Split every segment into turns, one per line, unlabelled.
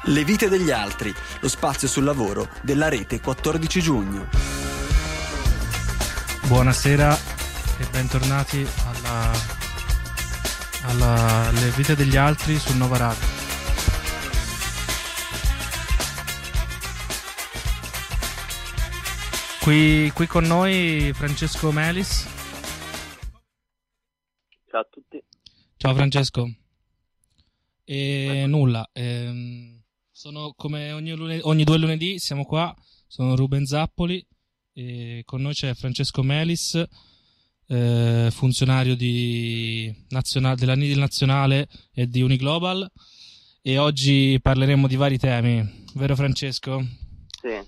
Le vite degli altri, lo spazio sul lavoro della Rete 14 giugno.
Buonasera e bentornati alla Le vite degli altri su Nova Radio. Qui con noi Francesco Melis.
Ciao a tutti.
Ciao Francesco. E nulla, sono come ogni due lunedì, siamo qua, sono Ruben Zappoli e con noi c'è Francesco Melis, funzionario della NIDIL nazionale e di Uniglobal, e oggi parleremo di vari temi, vero Francesco?
Sì.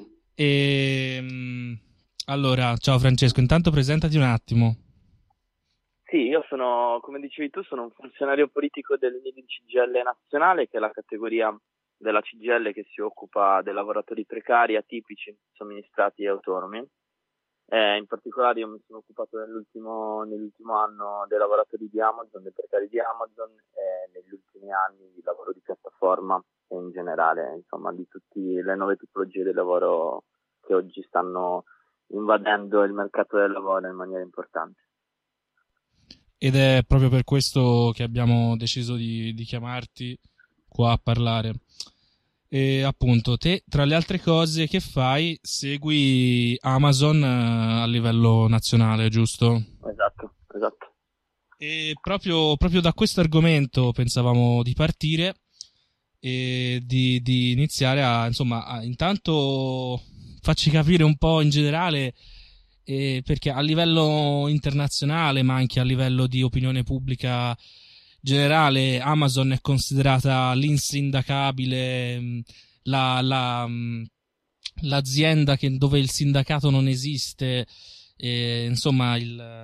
Allora, ciao Francesco, intanto presentati un attimo.
Sì, io sono, come dicevi tu, sono un funzionario politico del NIDIL CGIL nazionale, che è la categoria della CGIL che si occupa dei lavoratori precari, atipici, somministrati e autonomi. In particolare io mi sono occupato nell'ultimo anno dei lavoratori di Amazon, dei precari di Amazon, e negli ultimi anni di lavoro di piattaforma e in generale, insomma, di tutte le nuove tipologie di lavoro che oggi stanno invadendo il mercato del lavoro in maniera importante.
Ed è proprio per questo che abbiamo deciso di chiamarti qua a parlare. E appunto, te, tra le altre cose che fai, segui Amazon a livello nazionale, giusto?
Esatto.
E proprio da questo argomento pensavamo di partire e di iniziare intanto facci capire un po' in generale, perché a livello internazionale, ma anche a livello di opinione pubblica generale, Amazon è considerata l'insindacabile, l'azienda dove il sindacato non esiste, insomma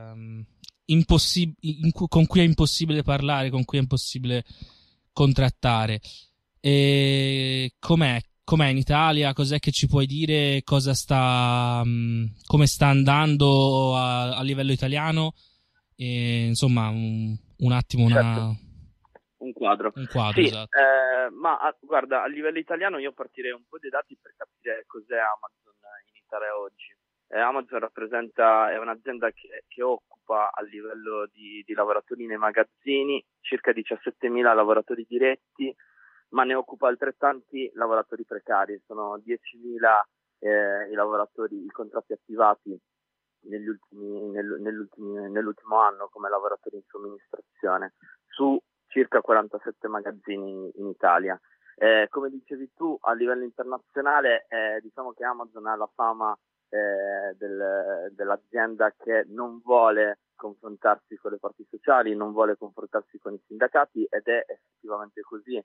con cui è impossibile parlare, con cui è impossibile contrattare. E com'è in Italia? Cos'è che ci puoi dire? Come sta andando a livello italiano? E, insomma, un attimo
un quadro.
Sì,
esatto. Guarda, a livello italiano io partirei un po' dai dati per capire cos'è Amazon in Italia oggi. Amazon è un'azienda che occupa a livello di lavoratori nei magazzini circa 17.000 lavoratori diretti, ma ne occupa altrettanti lavoratori precari. Sono 10.000 i contratti attivati nell'ultimo anno come lavoratori in somministrazione su circa 47 magazzini in Italia. Come dicevi tu, a livello internazionale diciamo che Amazon ha la fama dell'azienda che non vuole confrontarsi con le parti sociali, non vuole confrontarsi con i sindacati, ed è effettivamente così.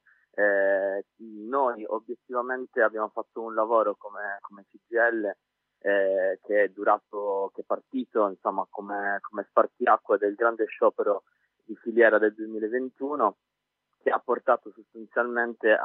Noi obiettivamente abbiamo fatto un lavoro come CGIL che è partito insomma come spartiacque del grande sciopero di filiera del 2021, che ha portato sostanzialmente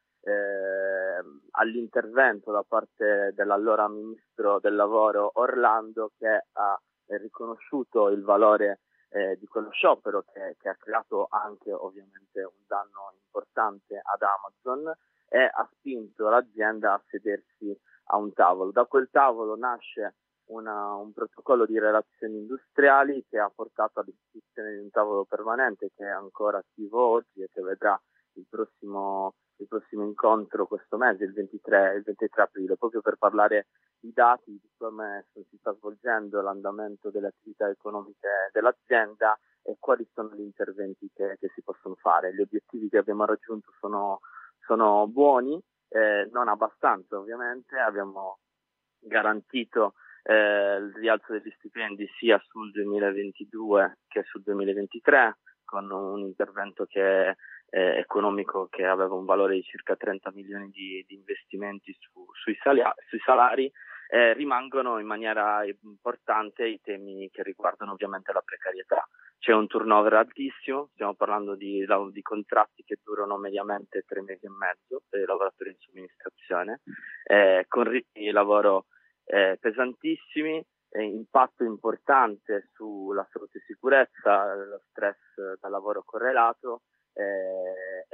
all'intervento da parte dell'allora ministro del lavoro Orlando, che ha riconosciuto il valore di quello sciopero che ha creato anche ovviamente un danno importante ad Amazon, e ha spinto l'azienda a sedersi a un tavolo. Da quel tavolo nasce un protocollo di relazioni industriali che ha portato all'istituzione di un tavolo permanente che è ancora attivo oggi e che vedrà il prossimo incontro questo mese, il 23 aprile, proprio per parlare di dati, di come si sta svolgendo l'andamento delle attività economiche dell'azienda e quali sono gli interventi che si possono fare. Gli obiettivi che abbiamo raggiunto sono buoni, non abbastanza ovviamente. Abbiamo garantito il rialzo degli stipendi sia sul 2022 che sul 2023, con un intervento economico che aveva un valore di circa 30 milioni di investimenti sui salari. Rimangono in maniera importante i temi che riguardano ovviamente la precarietà. C'è un turnover altissimo, stiamo parlando di contratti che durano mediamente 3 mesi e mezzo per i lavoratori in somministrazione, con ritmi di lavoro pesantissimi, impatto importante sulla salute e sicurezza, lo stress da lavoro correlato, e ovviamente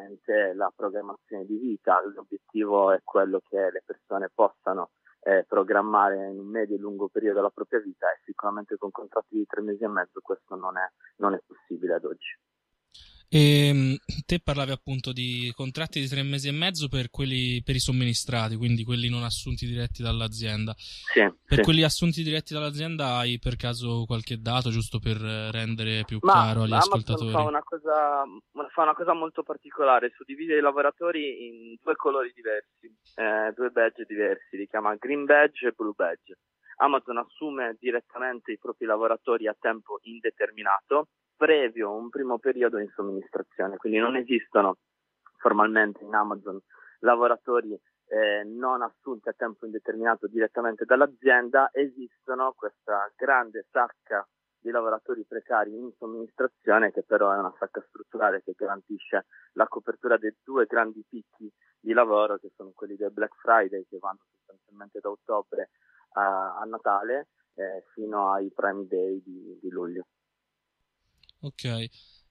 ovviamente la programmazione di vita. L'obiettivo è quello che le persone possano programmare in un medio e lungo periodo la propria vita, e sicuramente con contratti di 3 mesi e mezzo questo non è possibile ad oggi.
E te parlavi appunto di contratti di 3 mesi e mezzo per i somministrati, quindi quelli non assunti diretti dall'azienda.
Sì,
per
sì.
quelli assunti diretti dall'azienda hai per caso qualche dato, giusto per rendere più
Ma
chiaro agli
Amazon
ascoltatori?
fa una cosa molto particolare: suddivide i lavoratori in 2 colori diversi, 2 badge diversi, li chiama Green Badge e Blue Badge. Amazon assume direttamente i propri lavoratori a tempo indeterminato, previo un primo periodo in somministrazione, quindi non esistono formalmente in Amazon lavoratori non assunti a tempo indeterminato direttamente dall'azienda. Esistono questa grande sacca di lavoratori precari in somministrazione, che però è una sacca strutturale che garantisce la copertura dei 2 grandi picchi di lavoro, che sono quelli del Black Friday, che vanno sostanzialmente da ottobre a Natale fino ai Prime Day di luglio.
Ok.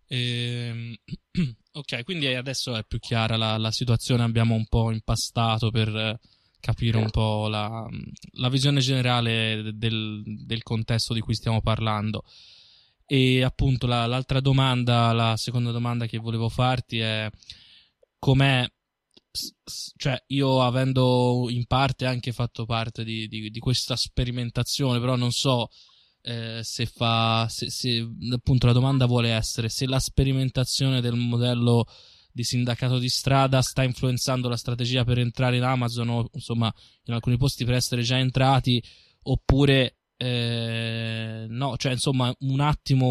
Ok, quindi adesso è più chiara la situazione, abbiamo un po' impastato per capire un po' la visione generale del contesto di cui stiamo parlando. E appunto l'altra domanda, la seconda domanda che volevo farti è: com'è, cioè io avendo in parte anche fatto parte di questa sperimentazione, però non so se appunto la domanda vuole essere se la sperimentazione del modello di sindacato di strada sta influenzando la strategia per entrare in Amazon, o insomma in alcuni posti per essere già entrati, oppure no, cioè insomma un attimo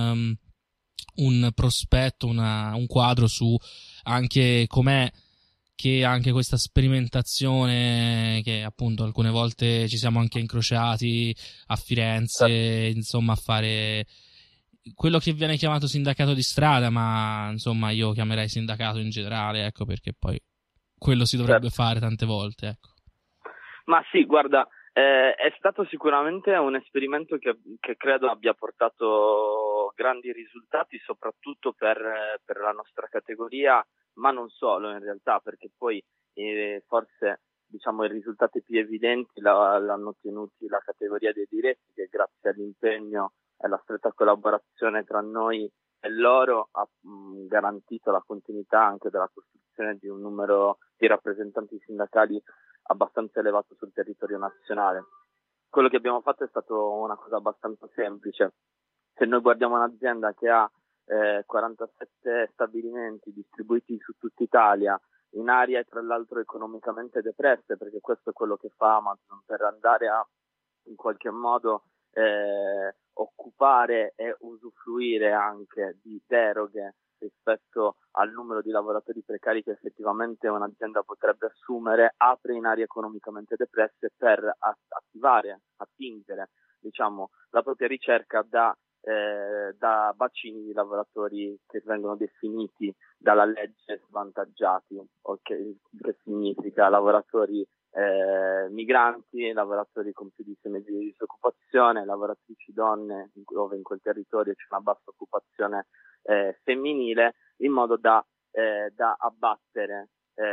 un prospetto, un quadro su anche com'è che anche questa sperimentazione, che appunto alcune volte ci siamo anche incrociati a Firenze, insomma, a fare quello che viene chiamato sindacato di strada, ma insomma io chiamerei sindacato in generale, ecco, perché poi quello si dovrebbe fare tante volte, ecco.
Ma sì, guarda, è stato sicuramente un esperimento che credo abbia portato grandi risultati, soprattutto per la nostra categoria, ma non solo in realtà, perché poi forse diciamo i risultati più evidenti l'hanno ottenuti la categoria dei diretti, che grazie all'impegno e alla stretta collaborazione tra noi e loro ha garantito la continuità anche della costruzione di un numero di rappresentanti sindacali abbastanza elevato sul territorio nazionale. Quello che abbiamo fatto è stato una cosa abbastanza semplice. Se noi guardiamo un'azienda che ha 47 stabilimenti distribuiti su tutta Italia, in aree tra l'altro economicamente depresse, perché questo è quello che fa Amazon per andare a in qualche modo occupare e usufruire anche di deroghe rispetto al numero di lavoratori precari che effettivamente un'azienda potrebbe assumere, apre in aree economicamente depresse per attingere, diciamo, la propria ricerca da bacini di lavoratori che vengono definiti dalla legge svantaggiati, che significa lavoratori migranti, lavoratori con più di 6 mesi di disoccupazione, lavoratrici donne, dove in quel territorio c'è una bassa occupazione femminile, in modo da abbattere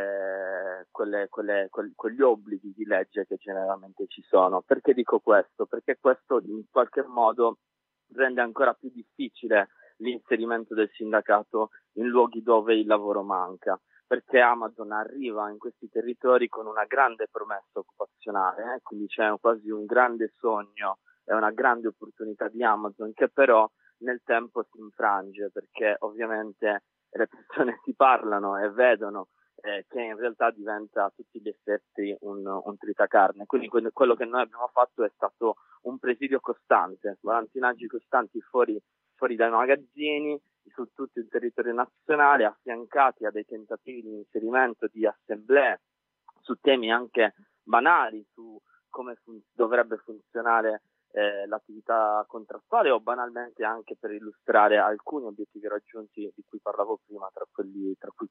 quegli obblighi di legge che generalmente ci sono. Perché dico questo? Perché questo in qualche modo rende ancora più difficile l'inserimento del sindacato in luoghi dove il lavoro manca, perché Amazon arriva in questi territori con una grande promessa occupazionale, quindi c'è quasi un grande sogno e una grande opportunità di Amazon, che però nel tempo si infrange, perché ovviamente le persone si parlano e vedono che in realtà diventa a tutti gli effetti un tritacarne. Quindi quello che noi abbiamo fatto è stato un presidio costante, volantinaggi costanti fuori dai magazzini su tutto il territorio nazionale, affiancati a dei tentativi di inserimento di assemblee su temi anche banali, su come dovrebbe funzionare l'attività contrattuale, o banalmente anche per illustrare alcuni obiettivi raggiunti di cui parlavo prima, tra cui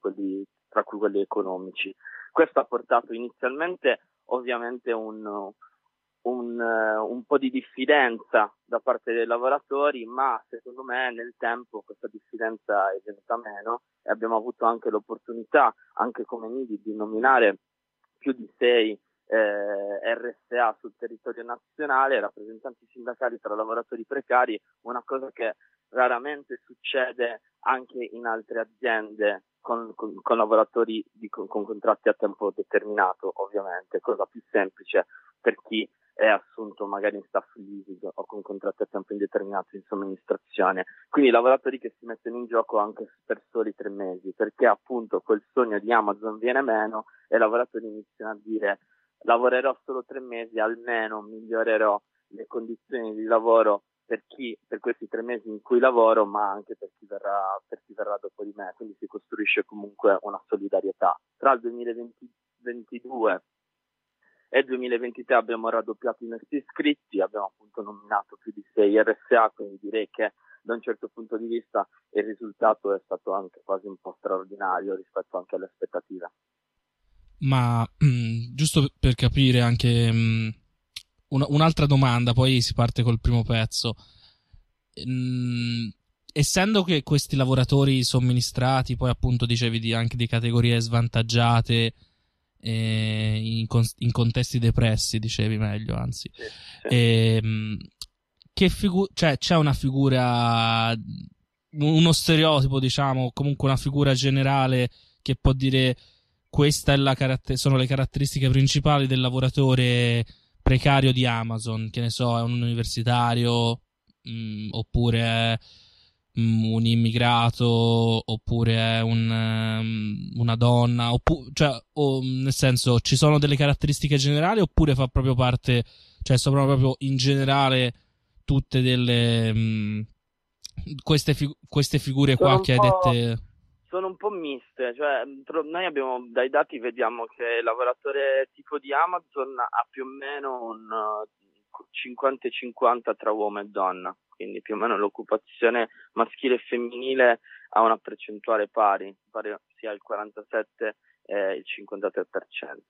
quelli economici. Questo ha portato inizialmente ovviamente un po' di diffidenza da parte dei lavoratori, ma secondo me nel tempo questa diffidenza è venuta meno e abbiamo avuto anche l'opportunità, anche come NIDI, di nominare più di 6 RSA sul territorio nazionale, rappresentanti sindacali tra lavoratori precari, una cosa che raramente succede anche in altre aziende con lavoratori con contratti a tempo determinato, ovviamente, cosa più semplice per chi è assunto magari in staff leasing o con contratti a tempo indeterminato in somministrazione. Quindi lavoratori che si mettono in gioco anche per soli 3 mesi, perché appunto quel sogno di Amazon viene meno e i lavoratori iniziano a dire: lavorerò solo 3 mesi, almeno migliorerò le condizioni di lavoro per questi 3 mesi in cui lavoro, ma anche per chi verrà dopo di me. Quindi si costruisce comunque una solidarietà. Tra il 2022 e il 2023 abbiamo raddoppiato i nostri iscritti, abbiamo appunto nominato più di 6 RSA, quindi direi che da un certo punto di vista il risultato è stato anche quasi un po' straordinario rispetto anche alle aspettative.
Ma giusto per capire anche un'altra domanda, poi si parte col primo pezzo. Essendo che questi lavoratori somministrati, poi appunto dicevi anche di categorie svantaggiate, in contesti depressi, dicevi meglio, anzi. Sì. Cioè, c'è una figura, uno stereotipo, diciamo, comunque una figura generale che può dire: questa è sono le caratteristiche principali del lavoratore precario di Amazon, che ne so, è un universitario, oppure è un immigrato, oppure è una donna, nel senso, ci sono delle caratteristiche generali, oppure fa proprio parte, cioè sono proprio in generale tutte delle queste figure qua che hai dette.
Sono un po' miste, cioè noi abbiamo, dai dati vediamo che il lavoratore tipo di Amazon ha più o meno un 50-50 tra uomo e donna, quindi più o meno l'occupazione maschile e femminile ha una percentuale pari sia il 47 e il 53%.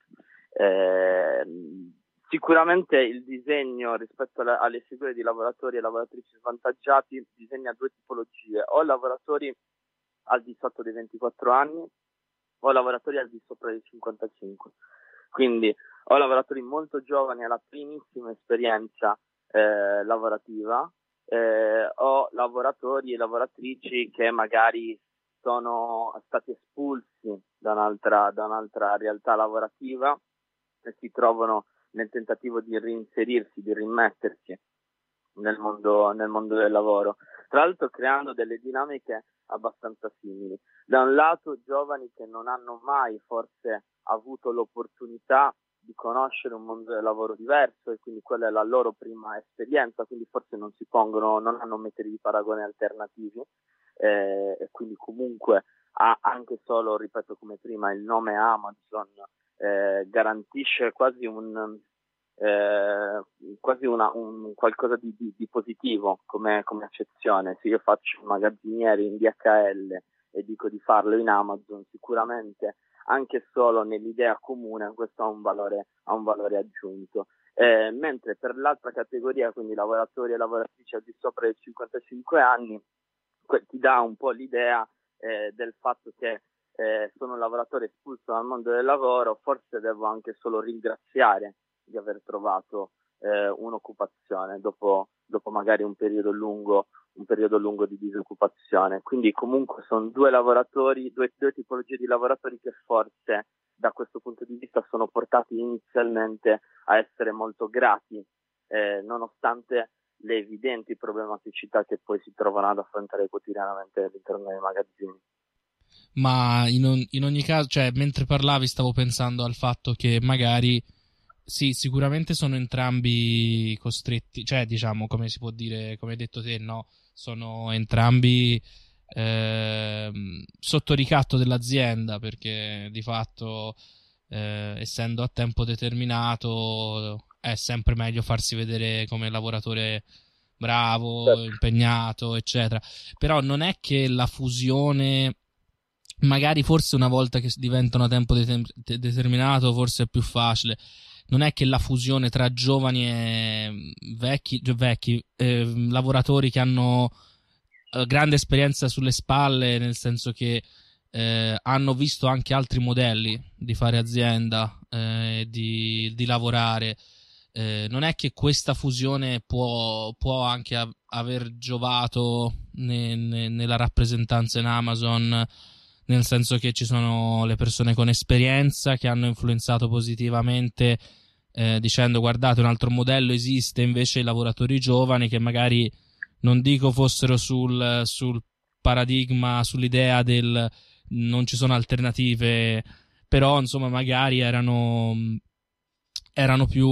Sicuramente il disegno rispetto alle figure di lavoratori e lavoratrici svantaggiati disegna 2 tipologie: o lavoratori al di sotto dei 24 anni o lavoratori al di sopra dei 55. Quindi o lavoratori molto giovani alla primissima esperienza lavorativa, o lavoratori e lavoratrici che magari sono stati espulsi da un'altra realtà lavorativa e si trovano nel tentativo di reinserirsi, di rimettersi nel mondo del lavoro, tra l'altro creando delle dinamiche abbastanza simili. Da un lato giovani che non hanno mai forse avuto l'opportunità di conoscere un mondo del lavoro diverso e quindi quella è la loro prima esperienza, quindi forse non hanno metodi di paragone alternativi, e quindi comunque anche solo, ripeto come prima, il nome Amazon garantisce quasi un qualcosa di positivo come accezione. Se io faccio il magazziniere in DHL e dico di farlo in Amazon, sicuramente anche solo nell'idea comune questo ha un valore aggiunto, mentre per l'altra categoria, quindi lavoratori e lavoratrici al di sopra dei 55 anni, ti dà un po' l'idea del fatto che sono un lavoratore espulso dal mondo del lavoro, forse devo anche solo ringraziare di aver trovato un'occupazione dopo magari un periodo lungo di disoccupazione. Quindi comunque sono due tipologie di lavoratori che forse da questo punto di vista sono portati inizialmente a essere molto grati, nonostante le evidenti problematicità che poi si trovano ad affrontare quotidianamente all'interno dei magazzini.
Ma in ogni caso, cioè, mentre parlavi stavo pensando al fatto che magari sì, sicuramente sono entrambi costretti, cioè diciamo, come si può dire, come hai detto te, no? Sono entrambi sotto ricatto dell'azienda, perché di fatto essendo a tempo determinato è sempre meglio farsi vedere come lavoratore bravo, certo, impegnato, eccetera. Però non è che la fusione, magari forse una volta che diventano a tempo determinato forse è più facile, non è che la fusione tra giovani e vecchi lavoratori che hanno grande esperienza sulle spalle, nel senso che hanno visto anche altri modelli di fare azienda, di lavorare. Non è che questa fusione può anche aver giovato nella rappresentanza in Amazon, nel senso che ci sono le persone con esperienza che hanno influenzato positivamente, dicendo guardate, un altro modello esiste, invece i lavoratori giovani che magari non dico fossero sul paradigma, sull'idea del non ci sono alternative, però insomma magari erano più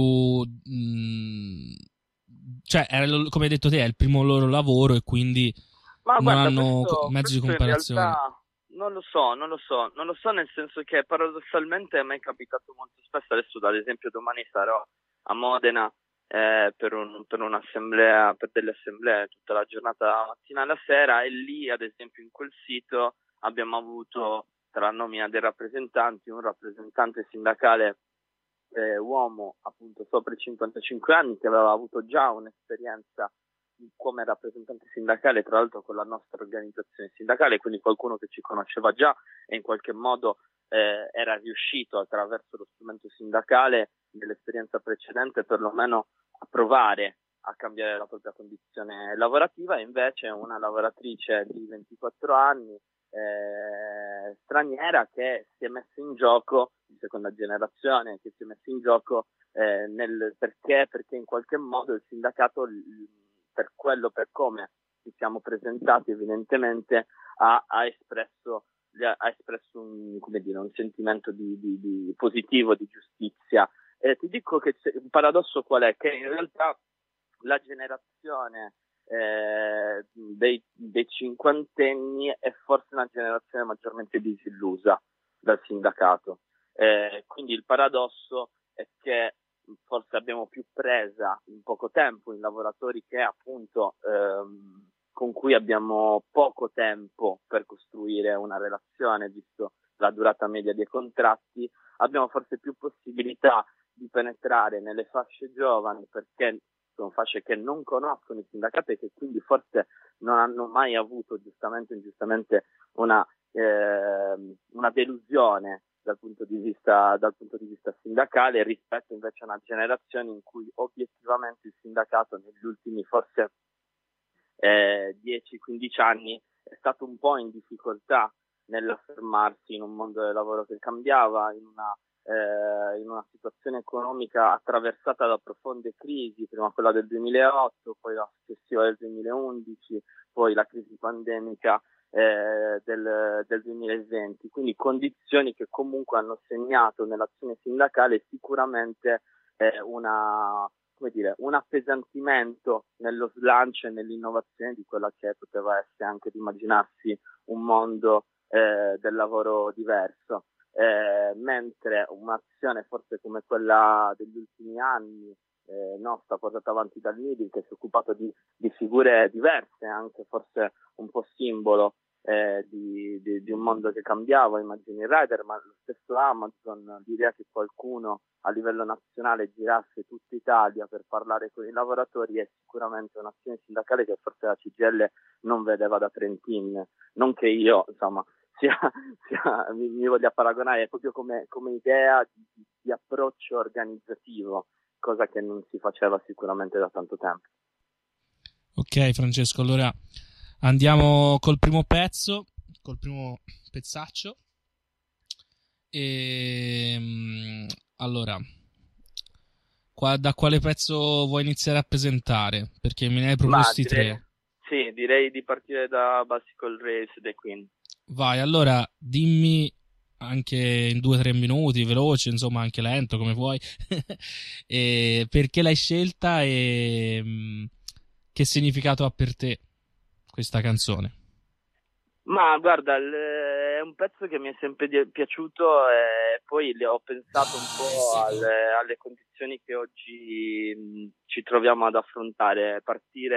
cioè come hai detto te, è il primo loro lavoro e quindi
Ma
non
guarda,
hanno mezzi di
questo in
comparazione.
realtà non lo so, nel senso che paradossalmente a me è capitato molto spesso, adesso ad esempio domani sarò a Modena per un'assemblea, per delle assemblee tutta la giornata, la mattina e la sera, e lì ad esempio in quel sito abbiamo avuto tra la nomina dei rappresentanti un rappresentante sindacale uomo appunto sopra i 55 anni che aveva avuto già un'esperienza come rappresentante sindacale, tra l'altro con la nostra organizzazione sindacale, quindi qualcuno che ci conosceva già e in qualche modo era riuscito attraverso lo strumento sindacale dell'esperienza precedente perlomeno a provare a cambiare la propria condizione lavorativa. E invece una lavoratrice di 24 anni straniera che si è messa in gioco, di seconda generazione, che si è messa in gioco perché in qualche modo il sindacato, per come ci siamo presentati, evidentemente ha espresso un sentimento di positivo, di giustizia. Ti dico che un paradosso qual è? Che in realtà la generazione dei cinquantenni è forse una generazione maggiormente disillusa dal sindacato. Quindi il paradosso è che forse abbiamo più presa in poco tempo in lavoratori che appunto con cui abbiamo poco tempo per costruire una relazione, visto la durata media dei contratti. Abbiamo forse più possibilità di penetrare nelle fasce giovani, perché sono fasce che non conoscono il sindacato e che quindi forse non hanno mai avuto giustamente o ingiustamente una delusione dal punto di vista sindacale, rispetto invece a una generazione in cui obiettivamente il sindacato negli ultimi forse 10-15 anni è stato un po' in difficoltà nell'affermarsi in un mondo del lavoro che cambiava, in una situazione economica attraversata da profonde crisi, prima quella del 2008, poi la successiva del 2011, poi la crisi pandemica del 2020, quindi condizioni che comunque hanno segnato nell'azione sindacale sicuramente un appesantimento nello slancio e nell'innovazione di quella che poteva essere anche di immaginarsi un mondo del lavoro diverso, mentre un'azione forse come quella degli ultimi anni nostra, portata avanti dal MIDI, che si è occupato di figure diverse, anche forse un po' simbolo di un mondo che cambiava, immagini il rider, ma lo stesso Amazon, l'idea che qualcuno a livello nazionale girasse tutta Italia per parlare con i lavoratori è sicuramente un'azione sindacale che forse la CGIL non vedeva da Trentin. Non che io insomma mi voglia paragonare, è proprio come idea di approccio organizzativo, cosa che non si faceva sicuramente da tanto tempo.
Ok Francesco, allora andiamo col primo pezzaccio. Allora, da quale pezzo vuoi iniziare a presentare? Perché me ne hai proposti tre.
Sì, direi di partire da Bicycle Race The Queen.
Vai, allora dimmi anche in 2-3 minuti, veloce, insomma anche lento come vuoi, perché l'hai scelta e che significato ha per te questa canzone?
Ma guarda, è un pezzo che mi è sempre piaciuto e poi ho pensato un po' alle condizioni che oggi ci troviamo ad affrontare. Partire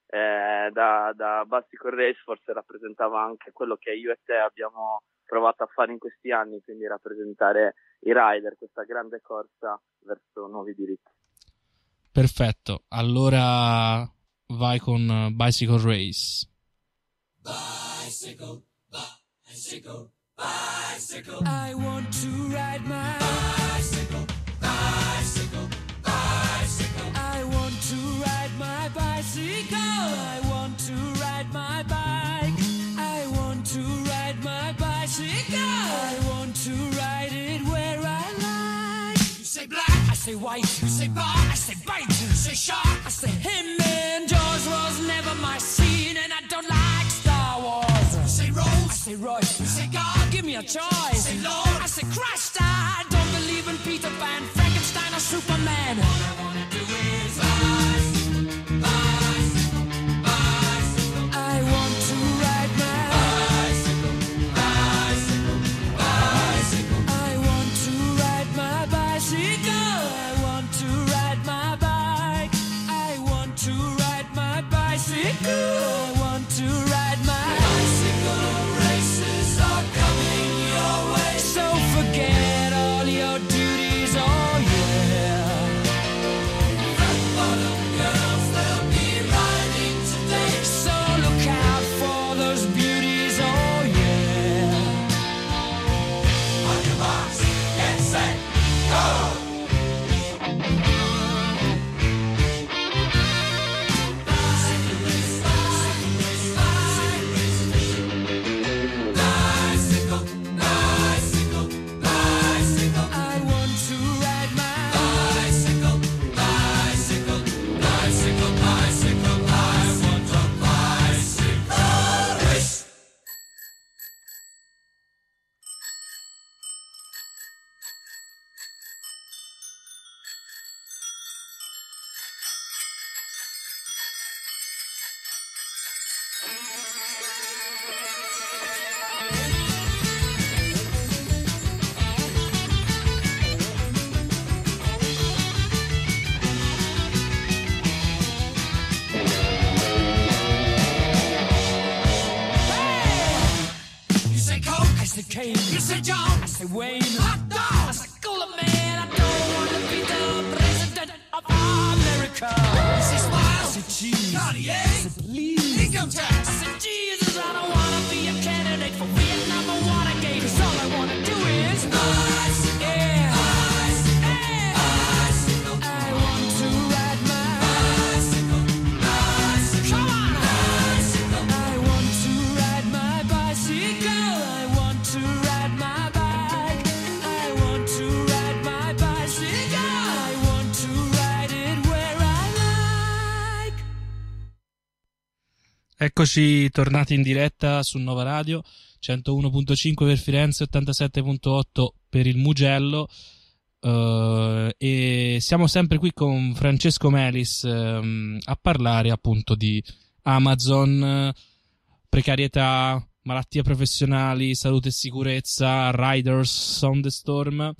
da Bicycle Race forse rappresentava anche quello che io e te abbiamo provato a fare in questi anni, quindi rappresentare i rider, questa grande corsa verso nuovi diritti.
Perfetto, allora vai con Bicycle Race.
Bicycle, bicycle, bicycle. I want to ride my bicycle, bicycle, bicycle. I want to ride my bicycle. I want to ride my bike. I want to ride my bicycle. I want to ride it where I like. You say black, I say white. You say bar, I say bite. You say shark, I say him. And Jaws was never my scene, and I don't like Star Wars. You say Rose, I say Royce. You say God, give me a choice. You say Lord, I say Christ. I don't believe in Peter Pan, Frankenstein, or Superman. All I wanna do is bicycle, bicycle, bicycle. I want to ride my bicycle, bicycle, bicycle. I want to ride my bicycle. I want to ride my bike. I want to ride my bicycle. I want to ride my bicycle. Races are coming your way, so forget all your duties. Oh yeah. Fat bottom girls, they'll be riding today, so look out for those beauties. Oh yeah. On your marks, get set, go. Bicycle, bicycle, bicycle. I want to ride my bicycle, bicycle, bicycle, bicycle. I want a bicycle race. You say Coke, I say Kane. You say John, I say Wayne. Hot dog, I say Cooler Man. I don't want to be the president of America. You say Smile, I say Cheese. Cartier, I say Please. Income tax, I say Jesus. I don't want to be a candidate for Vietnam or Watergate. 'Cause all I want to do is bicycle, yeah. Bicycle, bicycle. I want to ride my bicycle, bicycle. Come on, bicycle. I want to ride my bicycle. I want to ride my bike. I want to ride my bicycle. I want to ride it where I like.
Eccoci tornati in diretta su Nova Radio, 101.5 per Firenze, 87.8 per il Mugello, e siamo sempre qui con Francesco Melis a parlare appunto di Amazon, precarietà, malattie professionali, salute e sicurezza, Riders on the Storm.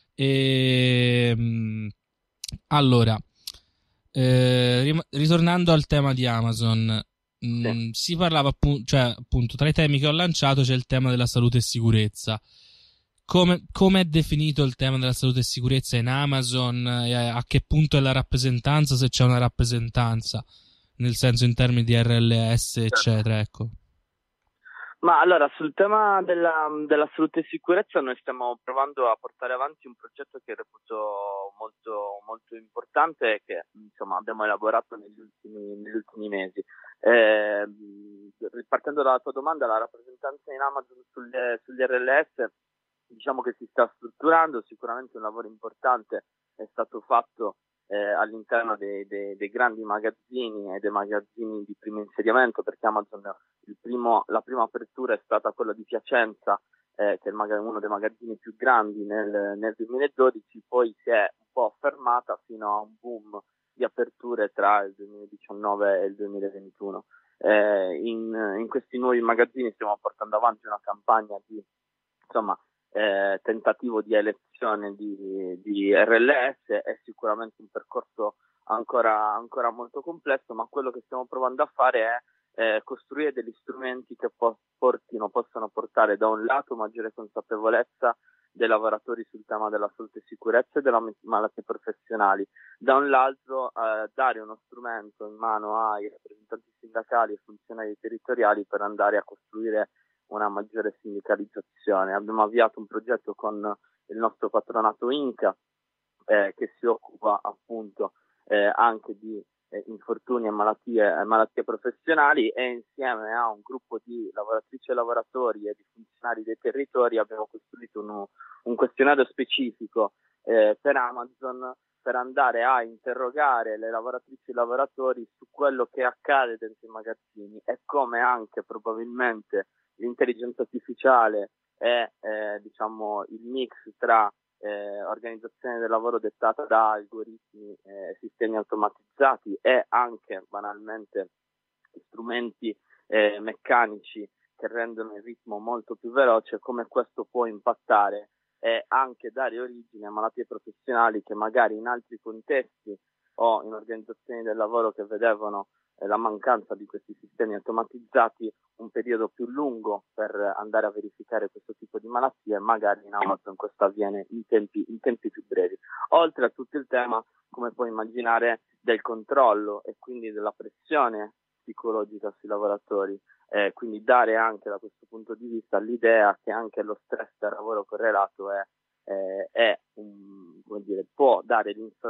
Allora, ritornando al tema di Amazon, si parlava appunto tra i temi che ho lanciato c'è il tema della salute e sicurezza. Come è definito il tema della salute e sicurezza in Amazon? A che punto è la rappresentanza, se c'è una rappresentanza, nel senso in termini di RLS, eccetera, ecco.
Ma allora, sul tema della salute e sicurezza noi stiamo provando a portare avanti un progetto che reputo molto, molto importante e che insomma abbiamo elaborato negli ultimi mesi. Partendo dalla tua domanda, la rappresentanza in Amazon sugli RLS, diciamo che si sta strutturando. Sicuramente un lavoro importante è stato fatto all'interno dei grandi magazzini e dei magazzini di primo insediamento, perché Amazon la prima apertura è stata quella di Piacenza, che è uno dei magazzini più grandi nel 2012, poi si è un po' fermata fino a un boom di aperture tra il 2019 e il 2021. In questi nuovi magazzini stiamo portando avanti una campagna di tentativo di elezione di RLS. È sicuramente un percorso ancora molto complesso, ma quello che stiamo provando a fare è costruire degli strumenti che possano portare da un lato maggiore consapevolezza dei lavoratori sul tema della salute e sicurezza e delle malattie professionali, da un lato dare uno strumento in mano ai rappresentanti sindacali e funzionari territoriali per andare a costruire una maggiore sindicalizzazione. Abbiamo avviato un progetto con il nostro patronato INCA che si occupa appunto anche di infortuni e malattie professionali, e insieme a un gruppo di lavoratrici e lavoratori e di funzionari dei territori abbiamo costruito un questionario specifico per Amazon per andare a interrogare le lavoratrici e i lavoratori su quello che accade dentro i magazzini e come anche probabilmente l'intelligenza artificiale e il mix tra organizzazione del lavoro dettata da algoritmi, sistemi automatizzati e anche banalmente strumenti meccanici che rendono il ritmo molto più veloce, come questo può impattare e anche dare origine a malattie professionali che magari in altri contesti o in organizzazioni del lavoro che vedevano la mancanza di questi sistemi automatizzati un periodo più lungo per andare a verificare questo tipo di malattie, magari in Amazon questo avviene in tempi più brevi. Oltre a tutto il tema, come puoi immaginare, del controllo e quindi della pressione psicologica sui lavoratori, quindi dare anche da questo punto di vista l'idea che anche lo stress del lavoro correlato può dare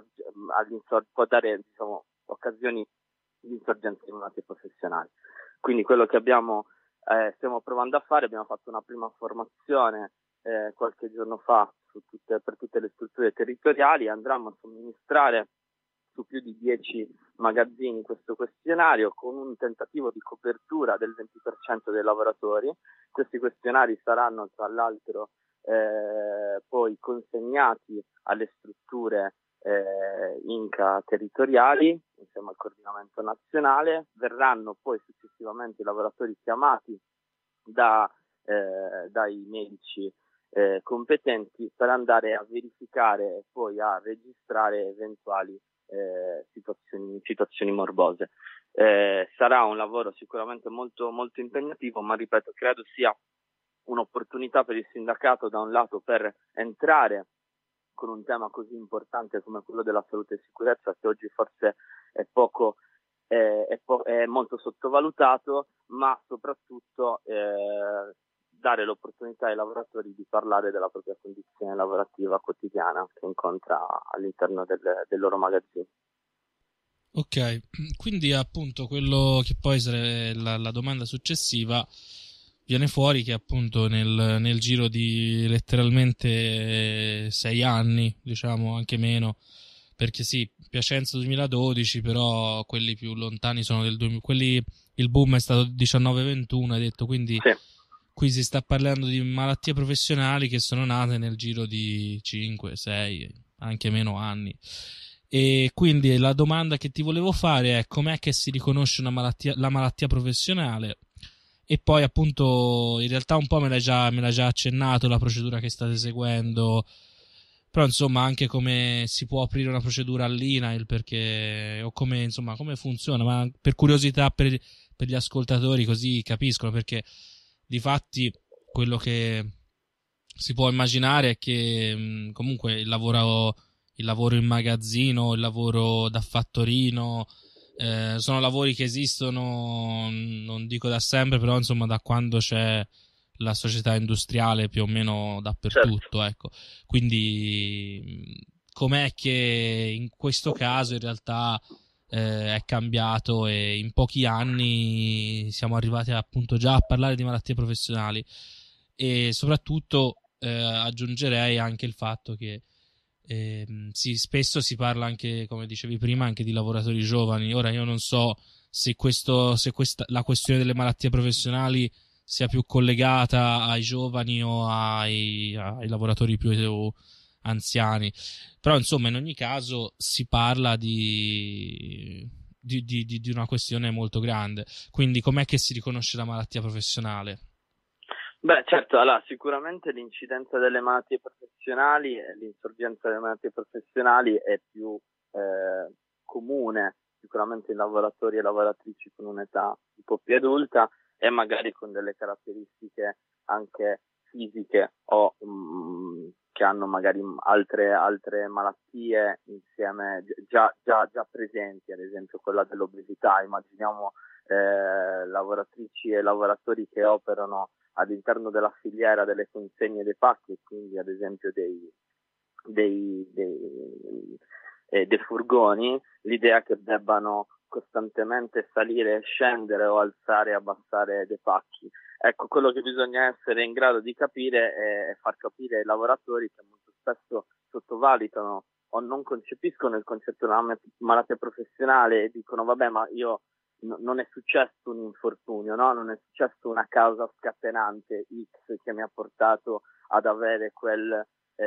occasioni di insorgenza di malattie professionali. Quindi quello che stiamo provando a fare, abbiamo fatto una prima formazione qualche giorno fa per tutte le strutture territoriali, andremo a somministrare su più di 10 magazzini questo questionario con un tentativo di copertura del 20% dei lavoratori. Questi questionari saranno tra l'altro poi consegnati alle strutture INCA territoriali insieme al coordinamento nazionale. Verranno poi successivamente i lavoratori chiamati dai medici competenti per andare a verificare e poi a registrare eventuali situazioni morbose. Sarà un lavoro sicuramente molto, molto impegnativo, ma ripeto, credo sia un'opportunità per il sindacato da un lato per entrare con un tema così importante come quello della salute e sicurezza, che oggi forse è molto sottovalutato, ma soprattutto dare l'opportunità ai lavoratori di parlare della propria condizione lavorativa quotidiana che incontra all'interno del loro magazzino.
Ok, quindi appunto quello che poi sarebbe la domanda successiva, viene fuori che appunto nel giro di letteralmente 6 anni, diciamo anche meno, perché sì, Piacenza 2012, però quelli più lontani sono del 2000, il boom è stato 19-21, hai detto, quindi
sì.
Qui si sta parlando di malattie professionali che sono nate nel giro di 5, 6, anche meno anni. E quindi la domanda che ti volevo fare è: com'è che si riconosce la malattia professionale? E poi appunto in realtà un po' me l'hai già accennato la procedura che state seguendo, però insomma anche come si può aprire una procedura all'INAIL, perché o come funziona, ma per curiosità per gli ascoltatori, così capiscono, perché difatti quello che si può immaginare è che comunque il lavoro in magazzino, il lavoro da fattorino, sono lavori che esistono, non dico da sempre, però insomma da quando c'è la società industriale più o meno dappertutto, certo. Ecco. Quindi com'è che in questo caso in realtà è cambiato e in pochi anni siamo arrivati appunto già a parlare di malattie professionali, e soprattutto aggiungerei anche il fatto che spesso si parla anche, come dicevi prima, anche di lavoratori giovani. Ora io non so se la questione delle malattie professionali sia più collegata ai giovani o ai lavoratori più anziani, però insomma in ogni caso si parla di una questione molto grande. Quindi com'è che si riconosce la malattia professionale?
Beh, certo, allora sicuramente l'incidenza delle malattie professionali e l'insorgenza delle malattie professionali è più comune sicuramente in lavoratori e lavoratrici con un'età un po' più adulta e magari con delle caratteristiche anche fisiche o che hanno magari altre malattie insieme già presenti, ad esempio quella dell'obesità. Immaginiamo lavoratrici e lavoratori che operano all'interno della filiera delle consegne dei pacchi, quindi ad esempio dei furgoni, l'idea che debbano costantemente salire e scendere o alzare e abbassare dei pacchi. Ecco, quello che bisogna essere in grado di capire è far capire ai lavoratori che molto spesso sottovalutano o non concepiscono il concetto della malattia professionale e dicono vabbè, ma io non è successo un infortunio, no? Non è successo una causa scatenante X che mi ha portato ad avere quel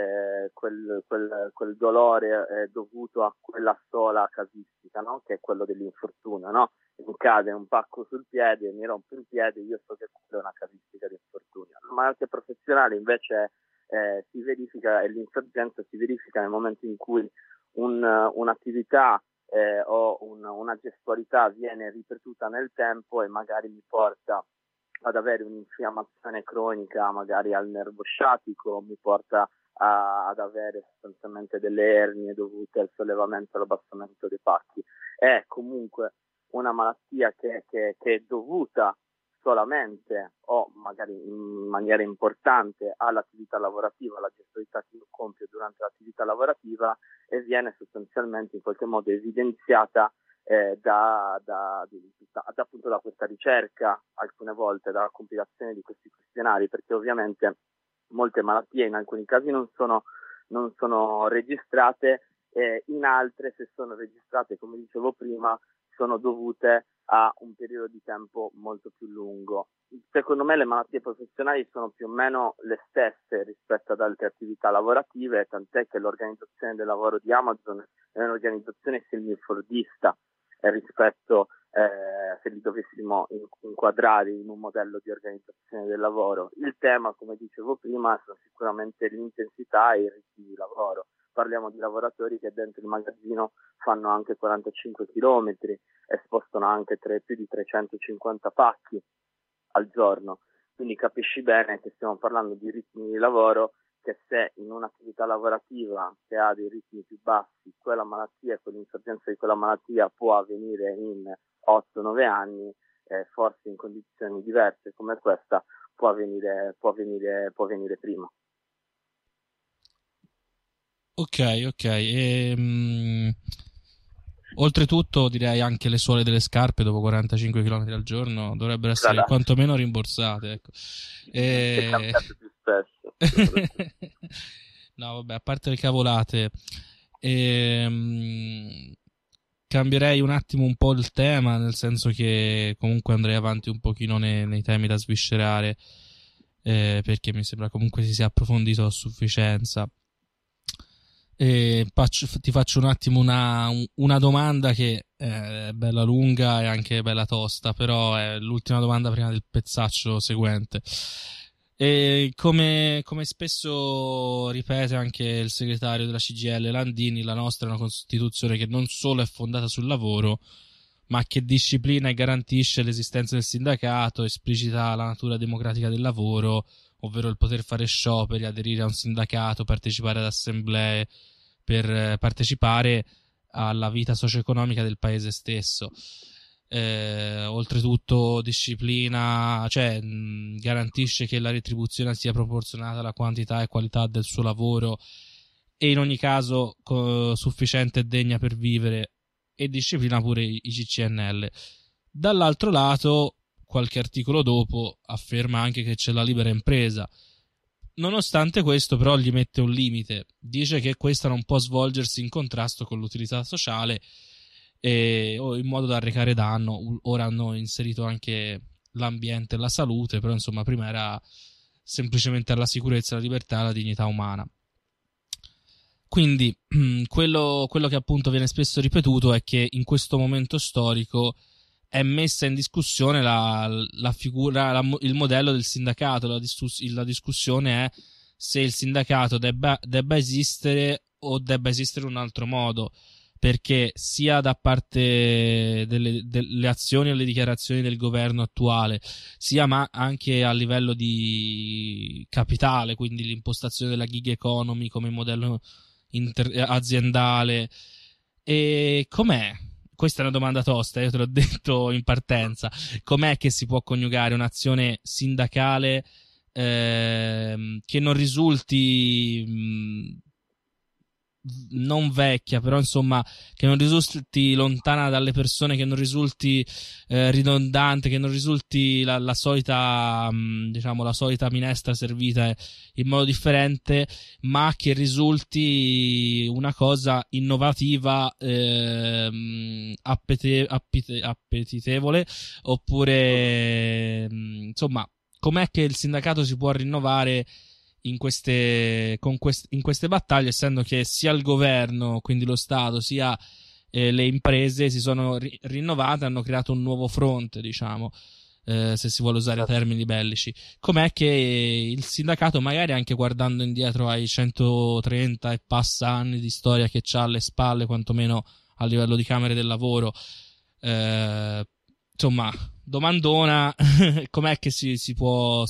dolore dovuto a quella sola casistica, no? Che è quello dell'infortunio, no? Mi cade un pacco sul piede, mi rompo il piede, io so che quella è una casistica di infortunio. La malattia professionale invece si verifica, e l'insorgenza si verifica nel momento in cui un'attività o una gestualità viene ripetuta nel tempo e magari mi porta ad avere un'infiammazione cronica magari al nervo sciatico, mi porta ad avere sostanzialmente delle ernie dovute al sollevamento e all'abbassamento dei pacchi. È comunque una malattia che è dovuta solamente o magari in maniera importante all'attività lavorativa, alla gestualità che io compio durante l'attività lavorativa, e viene sostanzialmente in qualche modo evidenziata appunto da questa ricerca, alcune volte dalla compilazione di questi questionari, perché ovviamente molte malattie in alcuni casi non sono registrate, in altre, se sono registrate, come dicevo prima, sono dovute a un periodo di tempo molto più lungo. Secondo me le malattie professionali sono più o meno le stesse rispetto ad altre attività lavorative, tant'è che l'organizzazione del lavoro di Amazon è un'organizzazione semifordista rispetto, se li dovessimo inquadrare in un modello di organizzazione del lavoro. Il tema, come dicevo prima, sono sicuramente l'intensità e i ritmi di lavoro. Parliamo di lavoratori che dentro il magazzino fanno anche 45 chilometri e spostano anche più di 350 pacchi al giorno. Quindi capisci bene che stiamo parlando di ritmi di lavoro che, se in un'attività lavorativa che ha dei ritmi più bassi, quella malattia e quell'insorgenza di quella malattia può avvenire in 8-9 anni, forse in condizioni diverse come questa può avvenire prima.
Ok. Oltretutto direi anche le suole delle scarpe dopo 45 km al giorno dovrebbero essere quantomeno rimborsate, ecco.
Più spesso.
No, vabbè, a parte le cavolate, cambierei un attimo un po' il tema, nel senso che comunque andrei avanti un pochino nei temi da sviscerare, perché mi sembra comunque si sia approfondito a sufficienza. Ti faccio un attimo una domanda che è bella lunga e anche bella tosta, però è l'ultima domanda prima del pezzaccio seguente. E come spesso ripete anche il segretario della CGIL Landini, la nostra è una Costituzione che non solo è fondata sul lavoro, ma che disciplina e garantisce l'esistenza del sindacato, esplicita la natura democratica del lavoro, ovvero il poter fare scioperi, aderire a un sindacato, partecipare ad assemblee per partecipare alla vita socio-economica del paese stesso. Oltretutto disciplina, cioè garantisce che la retribuzione sia proporzionata alla quantità e qualità del suo lavoro e in ogni caso sufficiente e degna per vivere, e disciplina pure i CCNL. Dall'altro lato, qualche articolo dopo afferma anche che c'è la libera impresa. Nonostante questo, però, gli mette un limite. Dice che questa non può svolgersi in contrasto con l'utilità sociale o in modo da arrecare danno. Ora hanno inserito anche l'ambiente e la salute, però insomma prima era semplicemente la sicurezza, la libertà e la dignità umana. Quindi quello che appunto viene spesso ripetuto è che in questo momento storico è messa in discussione la figura, il modello del sindacato. La discussione è se il sindacato debba esistere o debba esistere un altro modo, perché sia da parte delle azioni e le dichiarazioni del governo attuale, sia anche a livello di capitale, quindi l'impostazione della gig economy come modello aziendale. E com'è? Questa è una domanda tosta, io te l'ho detto in partenza. Com'è che si può coniugare un'azione sindacale che non risulti non vecchia, però insomma che non risulti lontana dalle persone, che non risulti ridondante, che non risulti la solita diciamo la solita minestra servita in modo differente, ma che risulti una cosa innovativa, appetitevole, oppure insomma, com'è che il sindacato si può rinnovare in queste battaglie, essendo che sia il governo, quindi lo Stato, sia le imprese si sono rinnovate, hanno creato un nuovo fronte, diciamo, se si vuole usare termini bellici. Com'è che il sindacato, magari anche guardando indietro ai 130 e passa anni di storia che c'ha alle spalle, quantomeno a livello di Camere del Lavoro, insomma, domandona, com'è che si può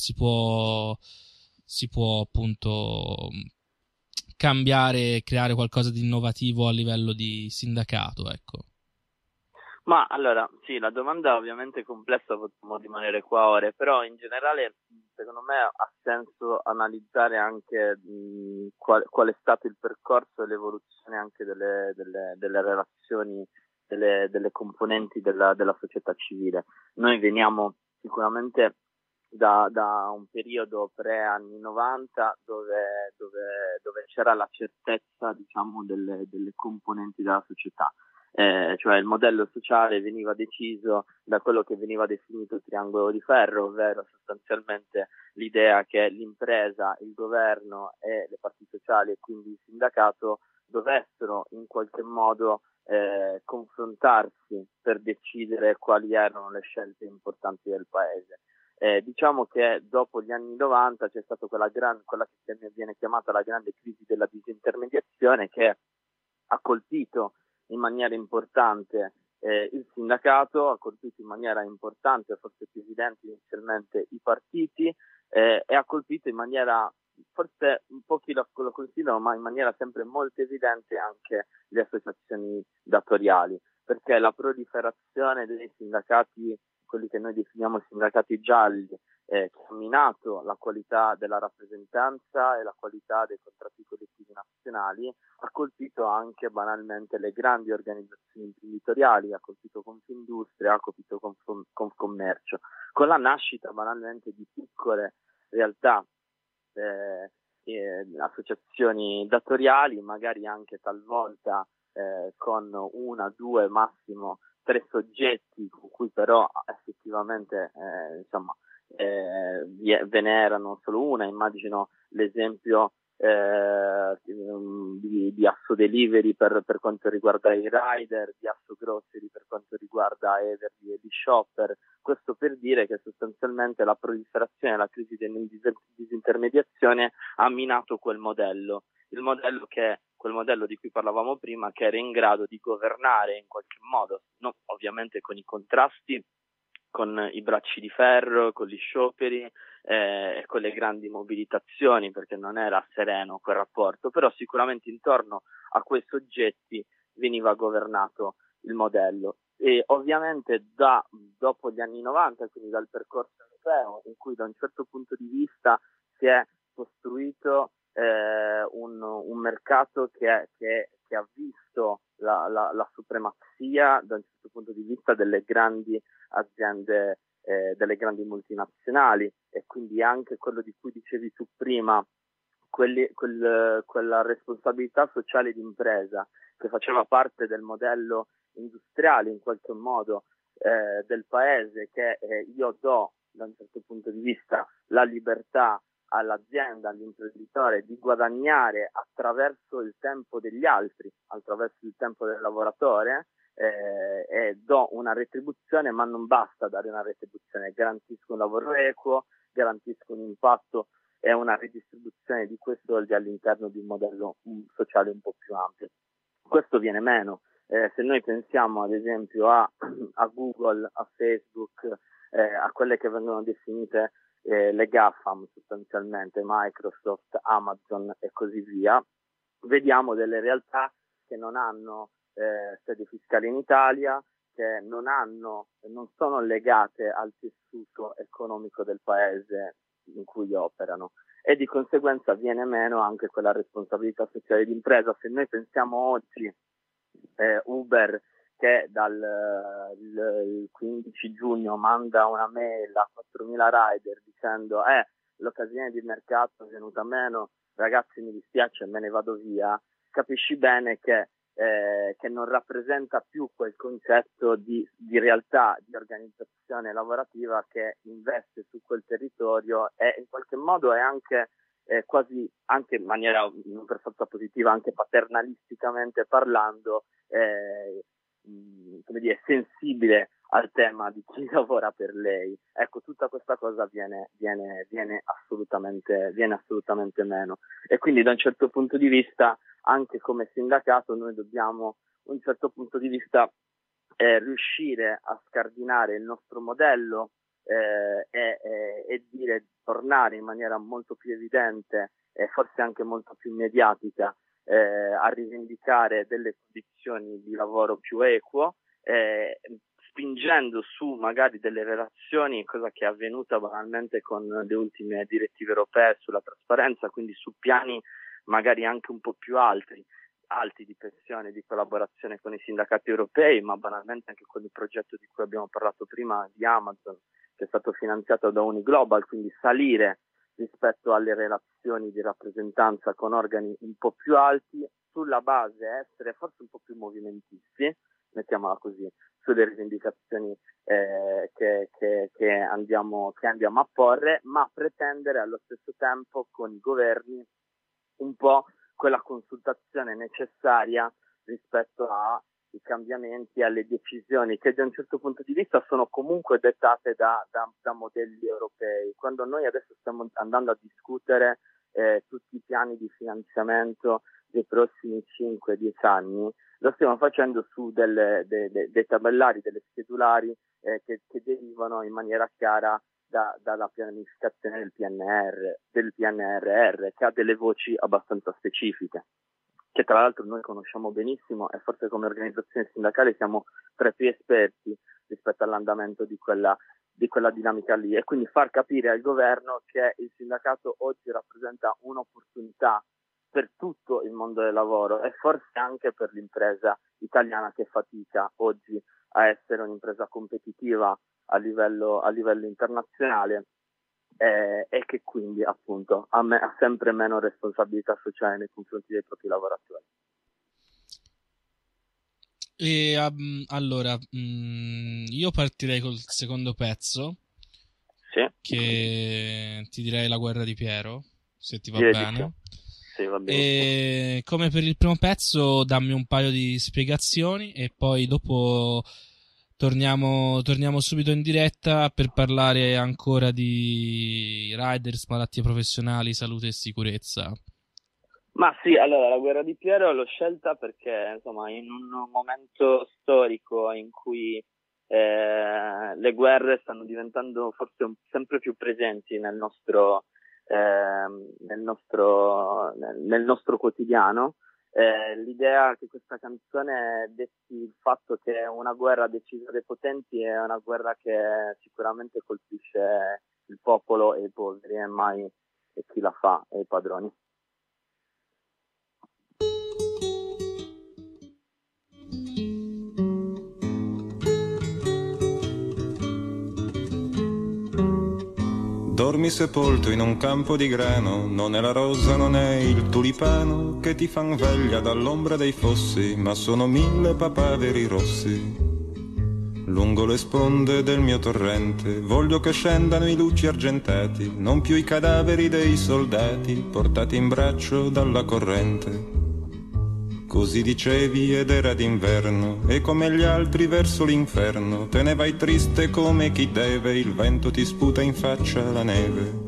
appunto cambiare e creare qualcosa di innovativo a livello di sindacato, ecco.
Ma allora, sì, la domanda ovviamente è complessa, potremmo rimanere qua ore, però in generale secondo me ha senso analizzare anche qual è stato il percorso e l'evoluzione anche delle relazioni, delle componenti della società civile. Noi veniamo sicuramente da un periodo pre-anni 90 dove c'era la certezza, diciamo, delle componenti della società. Cioè il modello sociale veniva deciso da quello che veniva definito triangolo di ferro, ovvero sostanzialmente l'idea che l'impresa, il governo e le parti sociali, e quindi il sindacato, dovessero in qualche modo confrontarsi per decidere quali erano le scelte importanti del paese. Diciamo che dopo gli anni 90 c'è stata quella che viene chiamata la grande crisi della disintermediazione, che ha colpito in maniera importante il sindacato, ha colpito in maniera importante, forse più evidente inizialmente, i partiti, e ha colpito in maniera, forse pochi lo considerano, ma in maniera sempre molto evidente anche le associazioni datoriali, perché la proliferazione dei sindacati, quelli che noi definiamo sindacati gialli, che ha minato la qualità della rappresentanza e la qualità dei contratti collettivi nazionali, ha colpito anche banalmente le grandi organizzazioni imprenditoriali, ha colpito Confindustria, ha colpito Confcommercio, con la nascita banalmente di piccole realtà, associazioni datoriali, magari anche talvolta con una, due, massimo 3 soggetti, con cui però effettivamente ve ne erano solo una. Immagino l'esempio di Asso Delivery per quanto riguarda i rider, di Asso Grocery per quanto riguarda Everly e di Shopper. Questo per dire che sostanzialmente la proliferazione e la crisi della disintermediazione ha minato quel modello di cui parlavamo prima, che era in grado di governare in qualche modo, no, ovviamente con i contrasti, con i bracci di ferro, con gli scioperi e con le grandi mobilitazioni, perché non era sereno quel rapporto, però sicuramente intorno a quei soggetti veniva governato il modello. E ovviamente dopo gli anni 90, quindi dal percorso europeo, in cui da un certo punto di vista si è costruito un mercato che ha visto la supremazia da un certo punto di vista delle grandi aziende, delle grandi multinazionali, e quindi anche quello di cui dicevi tu prima, quella responsabilità sociale di impresa che faceva parte del modello industriale in qualche modo del paese, che io do da un certo punto di vista la libertà all'azienda, all'imprenditore di guadagnare attraverso il tempo degli altri, attraverso il tempo del lavoratore, e do una retribuzione, ma non basta dare una retribuzione, garantisco un lavoro equo, garantisco un impatto e una ridistribuzione di quei soldi all'interno di un modello sociale un po' più ampio. Questo viene meno Se noi pensiamo ad esempio a Google, a Facebook, a quelle che vengono definite le GAFAM sostanzialmente, Microsoft, Amazon e così via, vediamo delle realtà che non hanno sede fiscale in Italia, che non sono legate al tessuto economico del paese in cui operano, e di conseguenza viene meno anche quella responsabilità sociale d'impresa. Se noi pensiamo oggi Uber, che dal 15 giugno manda una mail a 4.000 rider dicendo l'occasione di mercato è venuta meno, ragazzi mi dispiace, me ne vado via, capisci bene che non rappresenta più quel concetto di realtà, di organizzazione lavorativa che investe su quel territorio, e in qualche modo è anche quasi, anche in maniera non per forza positiva, anche paternalisticamente parlando, come dire, sensibile al tema di chi lavora per lei. Ecco, tutta questa cosa viene assolutamente meno, e quindi da un certo punto di vista anche come sindacato noi dobbiamo, da un certo punto di vista, riuscire a scardinare il nostro modello e dire, tornare in maniera molto più evidente e forse anche molto più mediatica a rivendicare delle condizioni di lavoro più equo, spingendo su magari delle relazioni, cosa che è avvenuta banalmente con le ultime direttive europee sulla trasparenza, quindi su piani magari anche un po' più alti di pressione, di collaborazione con i sindacati europei, ma banalmente anche con il progetto di cui abbiamo parlato prima di Amazon, che è stato finanziato da Uniglobal, quindi salire rispetto alle relazioni di rappresentanza con organi un po' più alti, sulla base essere forse un po' più movimentisti, mettiamola così, sulle rivendicazioni che andiamo a porre, ma pretendere allo stesso tempo con i governi un po' quella consultazione necessaria rispetto ai cambiamenti, alle decisioni che da un certo punto di vista sono comunque dettate da modelli europei. Quando noi adesso stiamo andando a discutere tutti i piani di finanziamento dei prossimi 5-10 anni, lo stiamo facendo su dei tabellari, delle schedulari che derivano in maniera chiara dalla pianificazione del PNRR, che ha delle voci abbastanza specifiche, che tra l'altro noi conosciamo benissimo, e forse come organizzazione sindacale siamo tra i più esperti rispetto all'andamento di quella dinamica lì, e quindi far capire al governo che il sindacato oggi rappresenta un'opportunità per tutto il mondo del lavoro, e forse anche per l'impresa italiana che fatica oggi a essere un'impresa competitiva a livello internazionale, e che quindi appunto ha sempre meno responsabilità sociale nei confronti dei propri lavoratori.
E allora io partirei col secondo pezzo,
sì,
che ti direi La guerra di Piero, se ti va
direi
bene.
Sì, va bene.
E come per il primo pezzo dammi un paio di spiegazioni e poi dopo torniamo subito in diretta per parlare ancora di riders, malattie professionali, salute e sicurezza.
Ma sì, allora la guerra di Piero l'ho scelta perché insomma in un momento storico in cui le guerre stanno diventando forse sempre più presenti nel nostro quotidiano, l'idea che questa canzone detti il fatto che una guerra decisa dai potenti è una guerra che sicuramente colpisce il popolo e i poveri, e mai chi la fa e i padroni.
Dormi sepolto in un campo di grano, non è la rosa, non è il tulipano che ti fan veglia dall'ombra dei fossi, ma sono 1000 papaveri rossi. Lungo le sponde del mio torrente voglio che scendano i luci argentati, non più i cadaveri dei soldati portati in braccio dalla corrente. Così dicevi ed era d'inverno, e come gli altri verso l'inferno te ne vai triste come chi deve, il vento ti sputa in faccia la neve.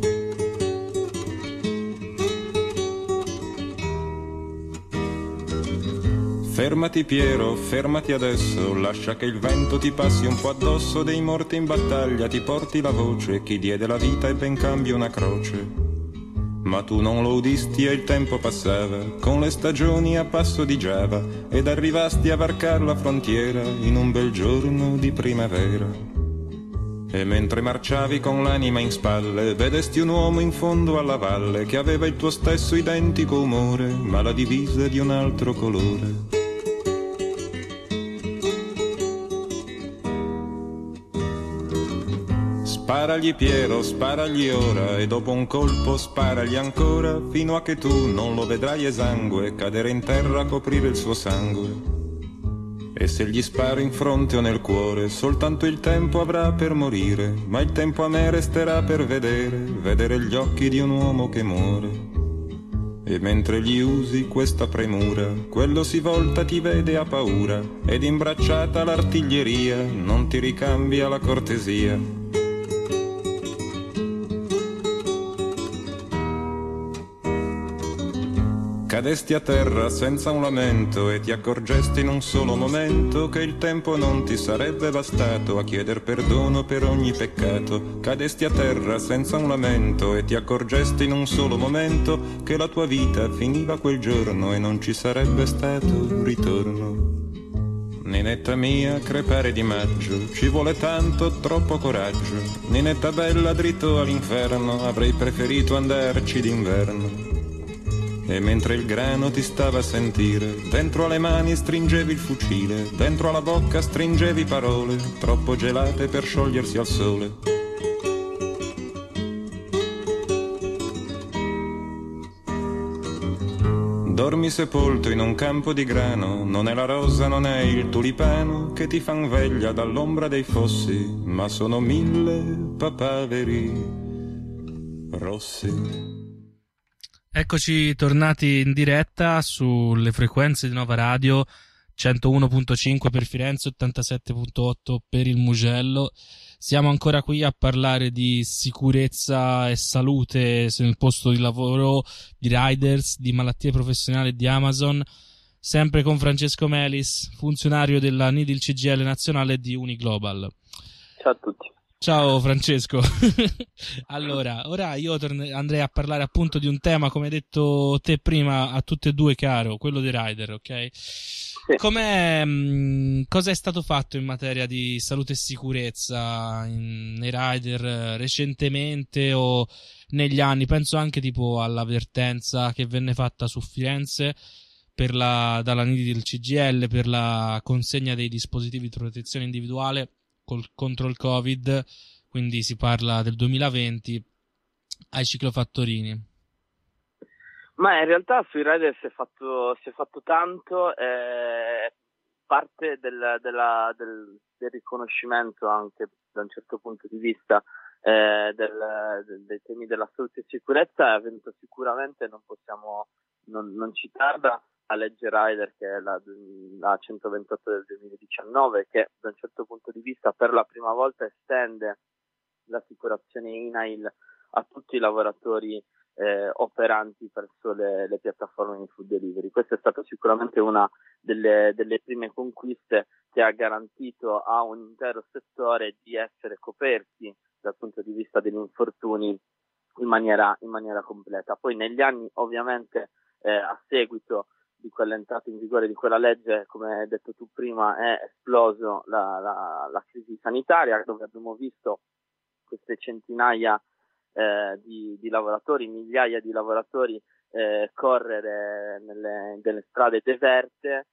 Fermati Piero, fermati adesso, lascia che il vento ti passi un po' addosso, dei morti in battaglia ti porti la voce, chi diede la vita e ben cambia una croce. Ma tu non lo udisti e il tempo passava, con le stagioni a passo di Giava, ed arrivasti a varcar la frontiera in un bel giorno di primavera. E mentre marciavi con l'anima in spalle, vedesti un uomo in fondo alla valle, che aveva il tuo stesso identico umore, ma la divisa di un altro colore. Sparagli Piero, sparagli ora, e dopo un colpo sparagli ancora, fino a che tu non lo vedrai esangue, cadere in terra a coprire il suo sangue. E se gli spari in fronte o nel cuore, soltanto il tempo avrà per morire, ma il tempo a me resterà per vedere gli occhi di un uomo che muore. E mentre gli usi questa premura, quello si volta, ti vede, ha paura, ed imbracciata l'artiglieria non ti ricambia la cortesia. Cadesti a terra senza un lamento e ti accorgesti in un solo momento che il tempo non ti sarebbe bastato a chieder perdono per ogni peccato. Cadesti a terra senza un lamento e ti accorgesti in un solo momento che la tua vita finiva quel giorno e non ci sarebbe stato ritorno. Ninetta mia, crepare di maggio, ci vuole tanto, troppo coraggio. Ninetta bella, dritto all'inferno, avrei preferito andarci d'inverno. E mentre il grano ti stava a sentire, dentro alle mani stringevi il fucile, dentro alla bocca stringevi parole, troppo gelate per sciogliersi al sole. Dormi sepolto in un campo di grano, non è la rosa, non è il tulipano che ti fan veglia dall'ombra dei fossi, ma sono 1000 papaveri rossi.
Eccoci tornati in diretta sulle frequenze di Nova Radio, 101.5 per Firenze, 87.8 per il Mugello. Siamo ancora qui a parlare di sicurezza e salute nel posto di lavoro, di riders, di malattie professionali di Amazon, sempre con Francesco Melis, funzionario della NIDIL CGIL nazionale di Uniglobal.
Ciao a tutti.
Ciao Francesco. Allora, ora io andrei a parlare appunto di un tema, come hai detto te prima, a tutte e due caro, quello dei rider, ok? Sì. Cosa è stato fatto in materia di salute e sicurezza nei rider recentemente o negli anni? Penso anche tipo all'avvertenza che venne fatta su Firenze dalla NIDI del CGIL per la consegna dei dispositivi di protezione individuale contro il Covid, quindi si parla del 2020, ai ciclofattorini.
Ma in realtà sui rider si è fatto tanto, parte del riconoscimento anche da un certo punto di vista dei temi della salute e sicurezza è avvenuto sicuramente, non possiamo non citarla, a legge Rider, che è la 128 del 2019, che da un certo punto di vista per la prima volta estende l'assicurazione INAIL a tutti i lavoratori operanti presso le piattaforme di food delivery. Questa è stata sicuramente una delle prime conquiste che ha garantito a un intero settore di essere coperti dal punto di vista degli infortuni in maniera completa. Poi negli anni ovviamente a seguito di quell'entrata in vigore di quella legge, come hai detto tu prima, è esploso la crisi sanitaria, dove abbiamo visto queste centinaia di lavoratori, migliaia di lavoratori correre nelle strade deserte,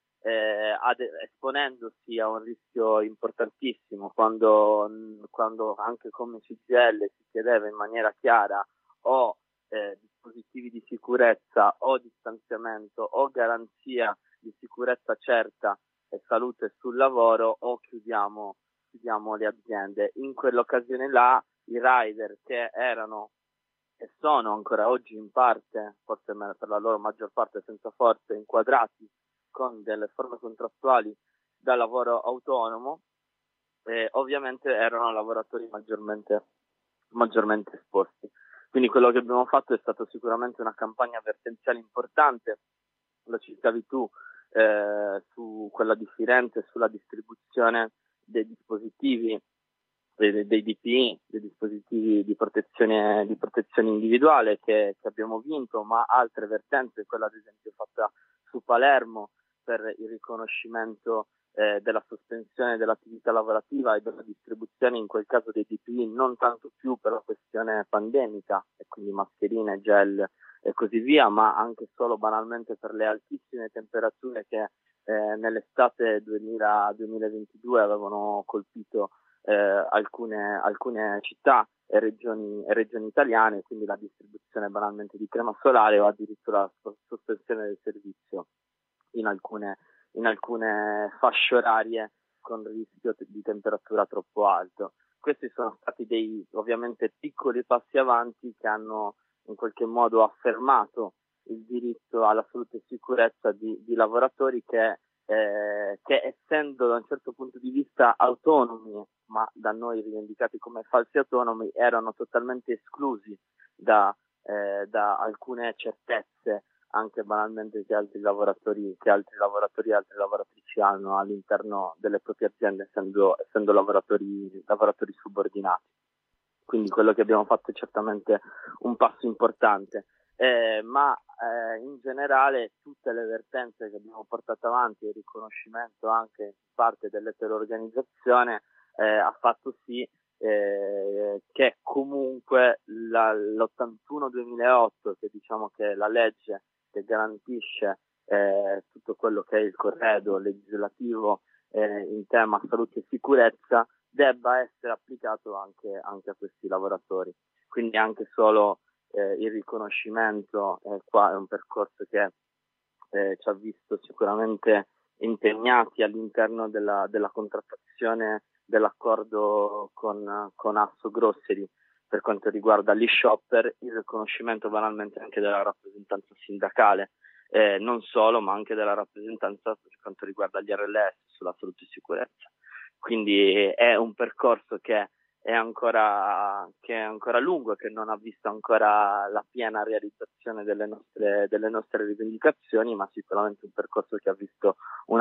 esponendosi a un rischio importantissimo quando anche come CGIL si chiedeva in maniera chiara o dispositivi di sicurezza o distanziamento o garanzia di sicurezza certa e salute sul lavoro o chiudiamo le aziende. In quell'occasione là i rider, che erano e sono ancora oggi in parte, forse per la loro maggior parte senza forza, inquadrati con delle forme contrattuali da lavoro autonomo, ovviamente erano lavoratori maggiormente esposti. Quindi quello che abbiamo fatto è stato sicuramente una campagna avvertenziale importante, lo citavi tu, su quella di Firenze, sulla distribuzione dei dispositivi, dei DPI, dei dispositivi di protezione individuale che abbiamo vinto, ma altre vertenze, quella ad esempio fatta su Palermo per il riconoscimento della sospensione dell'attività lavorativa e della distribuzione, in quel caso dei DPI, non tanto più per la questione pandemica, e quindi mascherine, gel e così via, ma anche solo banalmente per le altissime temperature che nell'estate 2022 avevano colpito alcune città e regioni italiane, quindi la distribuzione banalmente di crema solare o addirittura la sospensione del servizio in alcune fasce orarie con rischio di temperatura troppo alto. Questi sono stati dei ovviamente piccoli passi avanti che hanno in qualche modo affermato il diritto alla salute e sicurezza di lavoratori che essendo da un certo punto di vista autonomi, ma da noi rivendicati come falsi autonomi, erano totalmente esclusi da alcune certezze anche banalmente che altri lavoratori e altre lavoratrici hanno all'interno delle proprie aziende, essendo lavoratori subordinati. Quindi quello che abbiamo fatto è certamente un passo importante, ma in generale tutte le vertenze che abbiamo portato avanti e il riconoscimento anche in parte dell'eterorganizzazione ha fatto sì che comunque l'81-2008, che diciamo che è la legge che garantisce tutto quello che è il corredo legislativo in tema salute e sicurezza, debba essere applicato anche a questi lavoratori. Quindi anche solo il riconoscimento qua è un percorso che ci ha visto sicuramente impegnati all'interno della contrattazione dell'accordo con Asso Grocery per quanto riguarda gli shopper, il riconoscimento banalmente anche della rappresentanza sindacale, non solo, ma anche della rappresentanza per quanto riguarda gli RLS sulla salute e sicurezza. Quindi è un percorso che è ancora lungo, che non ha visto ancora la piena realizzazione delle nostre rivendicazioni, ma sicuramente un percorso che ha visto un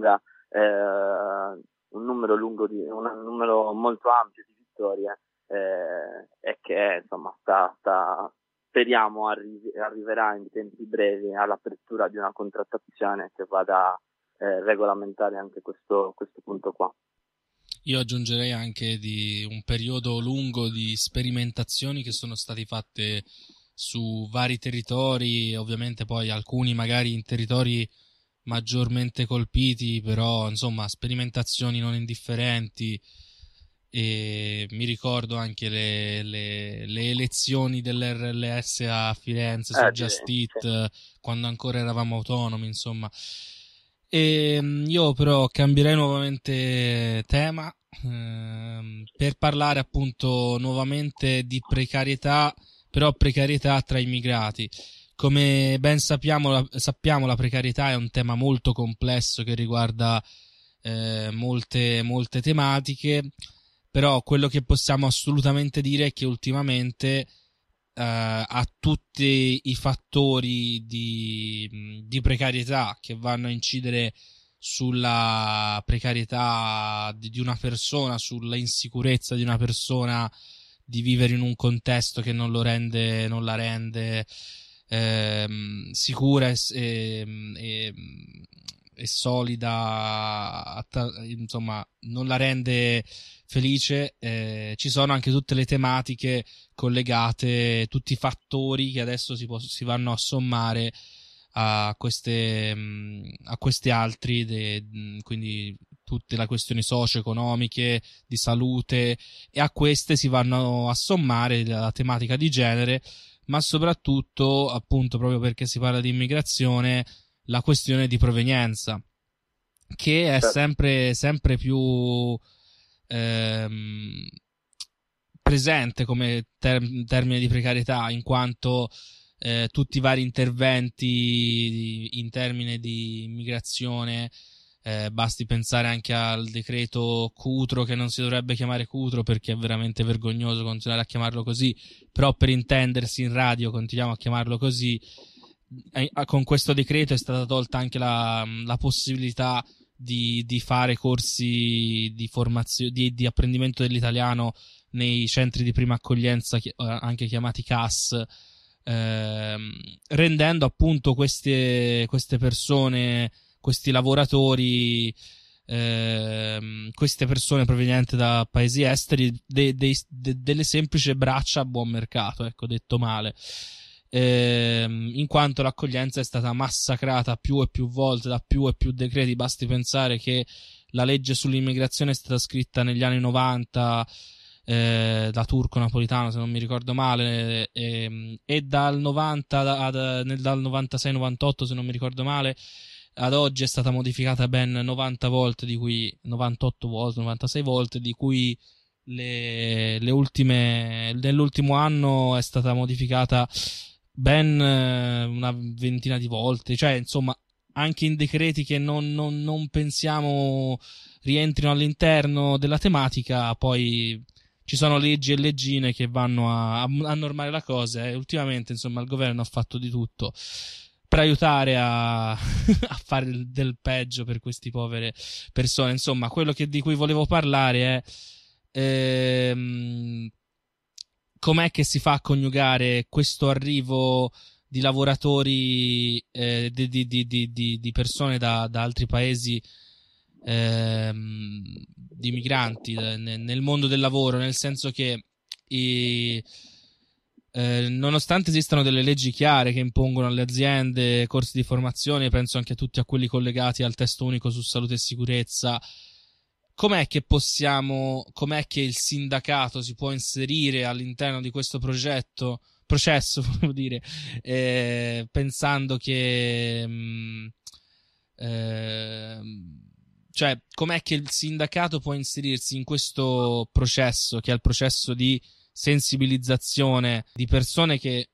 numero molto ampio di vittorie e che insomma speriamo arriverà in tempi brevi all'apertura di una contrattazione che vada a regolamentare anche questo punto qua.
Io aggiungerei anche di un periodo lungo di sperimentazioni che sono state fatte su vari territori, ovviamente poi alcuni magari in territori maggiormente colpiti, però insomma sperimentazioni non indifferenti. E mi ricordo anche le elezioni dell'RLS a Firenze su Just Eat, quando ancora eravamo autonomi, insomma. E io però cambierei nuovamente tema per parlare appunto nuovamente di precarietà, però precarietà tra immigrati. Come ben sappiamo, la precarietà è un tema molto complesso che riguarda molte tematiche, però quello che possiamo assolutamente dire è che ultimamente a tutti i fattori di precarietà che vanno a incidere sulla precarietà di una persona, sulla insicurezza di una persona di vivere in un contesto che non la rende sicura e solida, insomma non la rende felice. Ci sono anche tutte le tematiche collegate, tutti i fattori che adesso si vanno a sommare a questi altri, quindi tutte le questioni socio-economiche, di salute, e a queste si vanno a sommare la tematica di genere, ma soprattutto, appunto, proprio perché si parla di immigrazione, la questione di provenienza, che è sempre più presente come termine di precarietà, in quanto tutti i vari interventi in termini di immigrazione, basti pensare anche al decreto Cutro, che non si dovrebbe chiamare Cutro perché è veramente vergognoso continuare a chiamarlo così, però per intendersi in radio continuiamo a chiamarlo così, con questo decreto è stata tolta anche la possibilità di fare corsi di formazione, di apprendimento dell'italiano nei centri di prima accoglienza, anche chiamati CAS, rendendo appunto queste persone, questi lavoratori, queste persone provenienti da paesi esteri delle semplici braccia a buon mercato, ecco, detto male. In quanto l'accoglienza è stata massacrata più e più volte da più e più decreti. Basti pensare che la legge sull'immigrazione è stata scritta negli anni 90 da Turco Napolitano, se non mi ricordo male, e dal 90 dal 96-98, se non mi ricordo male, ad oggi è stata modificata ben 90 volte, di cui 98 volte, 96 volte, di cui le ultime, nell'ultimo anno è stata modificata ben una ventina di volte, cioè insomma anche in decreti che non pensiamo rientrino all'interno della tematica, poi ci sono leggi e leggine che vanno a normare la cosa, e ultimamente insomma il governo ha fatto di tutto per aiutare a fare del peggio per queste povere persone. Insomma, quello di cui volevo parlare è com'è che si fa a coniugare questo arrivo di lavoratori, di persone da altri paesi, di migranti nel mondo del lavoro, nel senso che nonostante esistano delle leggi chiare che impongono alle aziende corsi di formazione, penso anche a tutti a quelli collegati al testo unico su salute e sicurezza, com'è che il sindacato si può inserire all'interno di questo processo, volevo dire, pensando che cioè, com'è che il sindacato può inserirsi in questo processo, che è il processo di sensibilizzazione di persone che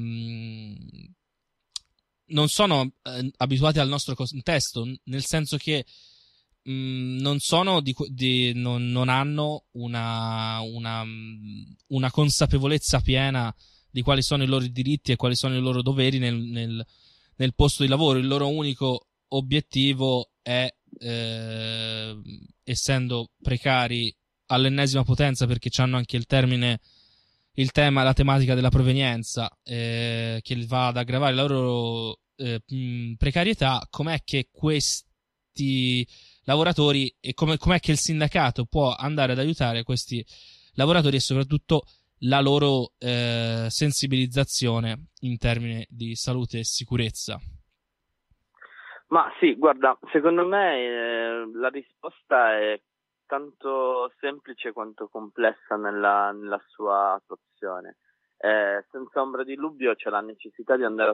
non sono abituate al nostro contesto, nel senso che non sono non hanno una consapevolezza piena di quali sono i loro diritti e quali sono i loro doveri nel posto di lavoro. Il loro unico obiettivo è, essendo precari all'ennesima potenza, perché c'hanno anche la tematica della provenienza, che va ad aggravare la loro precarietà, com'è che questi lavoratori e com'è che il sindacato può andare ad aiutare questi lavoratori e soprattutto la loro sensibilizzazione in termini di salute e sicurezza?
Ma sì, guarda, secondo me la risposta è tanto semplice quanto complessa nella sua attuazione. Senza ombra di dubbio c'è la necessità di andare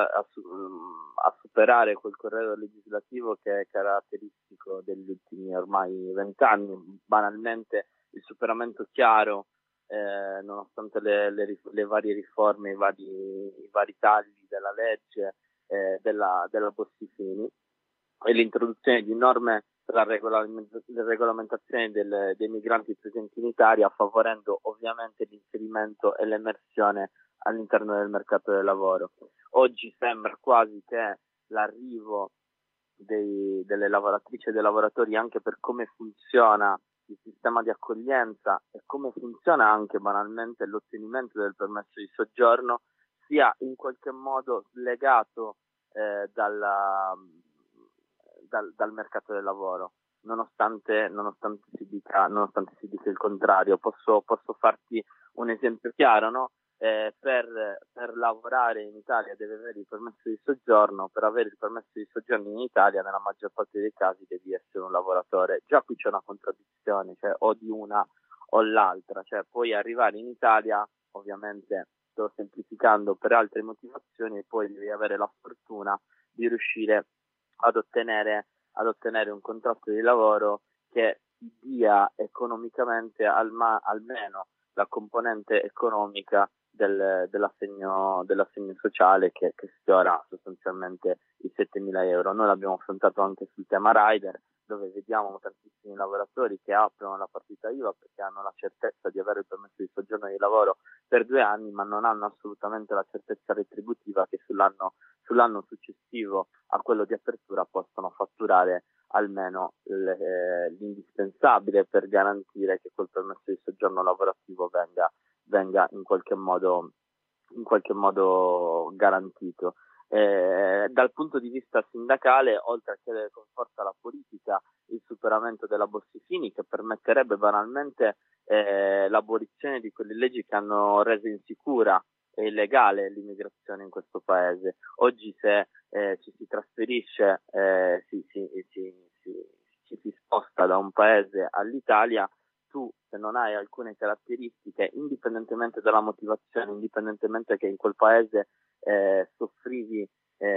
a superare quel corredo legislativo che è caratteristico degli ultimi ormai 20 anni, banalmente il superamento chiaro, nonostante le varie riforme, i vari tagli della legge, della Bossi-Fini, e l'introduzione di norme per la regolamentazione dei migranti presenti in Italia, favorendo ovviamente l'inserimento e l'emersione all'interno del mercato del lavoro. Oggi sembra quasi che l'arrivo delle lavoratrici e dei lavoratori, anche per come funziona il sistema di accoglienza e come funziona anche banalmente l'ottenimento del permesso di soggiorno, sia in qualche modo legato dal mercato del lavoro, nonostante si dica il contrario. Posso farti un esempio chiaro, no? Per lavorare in Italia deve avere il permesso di soggiorno. Per avere il permesso di soggiorno in Italia, nella maggior parte dei casi, devi essere un lavoratore. Già qui c'è una contraddizione, cioè o di una o l'altra, cioè puoi arrivare in Italia, ovviamente sto semplificando, per altre motivazioni, e poi devi avere la fortuna di riuscire ad ottenere un contratto di lavoro che dia economicamente almeno la componente economica dell'assegno sociale, che sfiora sostanzialmente i 7.000 euro. Noi l'abbiamo affrontato anche sul tema Rider, dove vediamo tantissimi lavoratori che aprono la partita IVA perché hanno la certezza di avere il permesso di soggiorno di lavoro per 2 anni, ma non hanno assolutamente la certezza retributiva che sull'anno sull'anno successivo a quello di apertura possano fatturare almeno l'indispensabile per garantire che quel permesso di soggiorno lavorativo venga in qualche modo garantito. Dal punto di vista sindacale, oltre a chiedere con forza alla politica il superamento della Bossi-Fini, che permetterebbe banalmente l'abolizione di quelle leggi che hanno reso insicura e illegale l'immigrazione in questo paese. Oggi se ci si trasferisce, ci si sposta da un paese all'Italia, tu se non hai alcune caratteristiche, indipendentemente dalla motivazione, indipendentemente che in quel paese soffrivi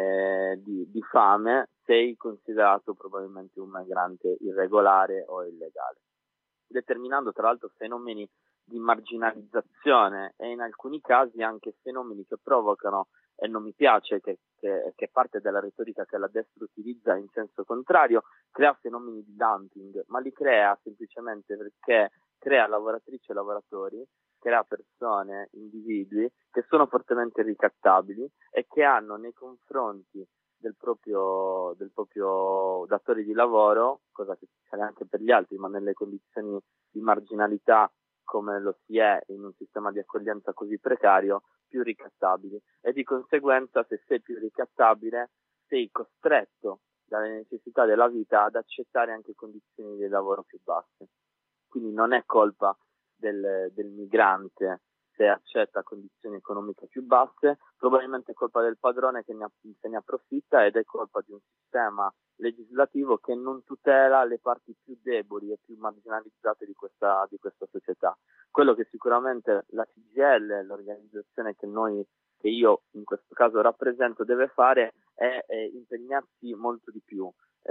di fame, sei considerato probabilmente un migrante irregolare o illegale, determinando tra l'altro fenomeni di marginalizzazione e in alcuni casi anche fenomeni che provocano, e non mi piace che parte della retorica che la destra utilizza in senso contrario, crea fenomeni di dumping, ma li crea semplicemente perché crea lavoratrici e lavoratori, crea persone, individui che sono fortemente ricattabili e che hanno nei confronti del proprio datore di lavoro, cosa che succede anche per gli altri, ma nelle condizioni di marginalità come lo si è in un sistema di accoglienza così precario, più ricattabili, e di conseguenza se sei più ricattabile sei costretto dalle necessità della vita ad accettare anche condizioni di lavoro più basse. Quindi non è colpa del migrante se accetta condizioni economiche più basse, probabilmente è colpa del padrone che se ne approfitta, ed è colpa di un sistema legislativo che non tutela le parti più deboli e più marginalizzate di questa società. Quello che sicuramente la CGIL, l'organizzazione che io in questo caso rappresento, deve fare è impegnarsi molto di più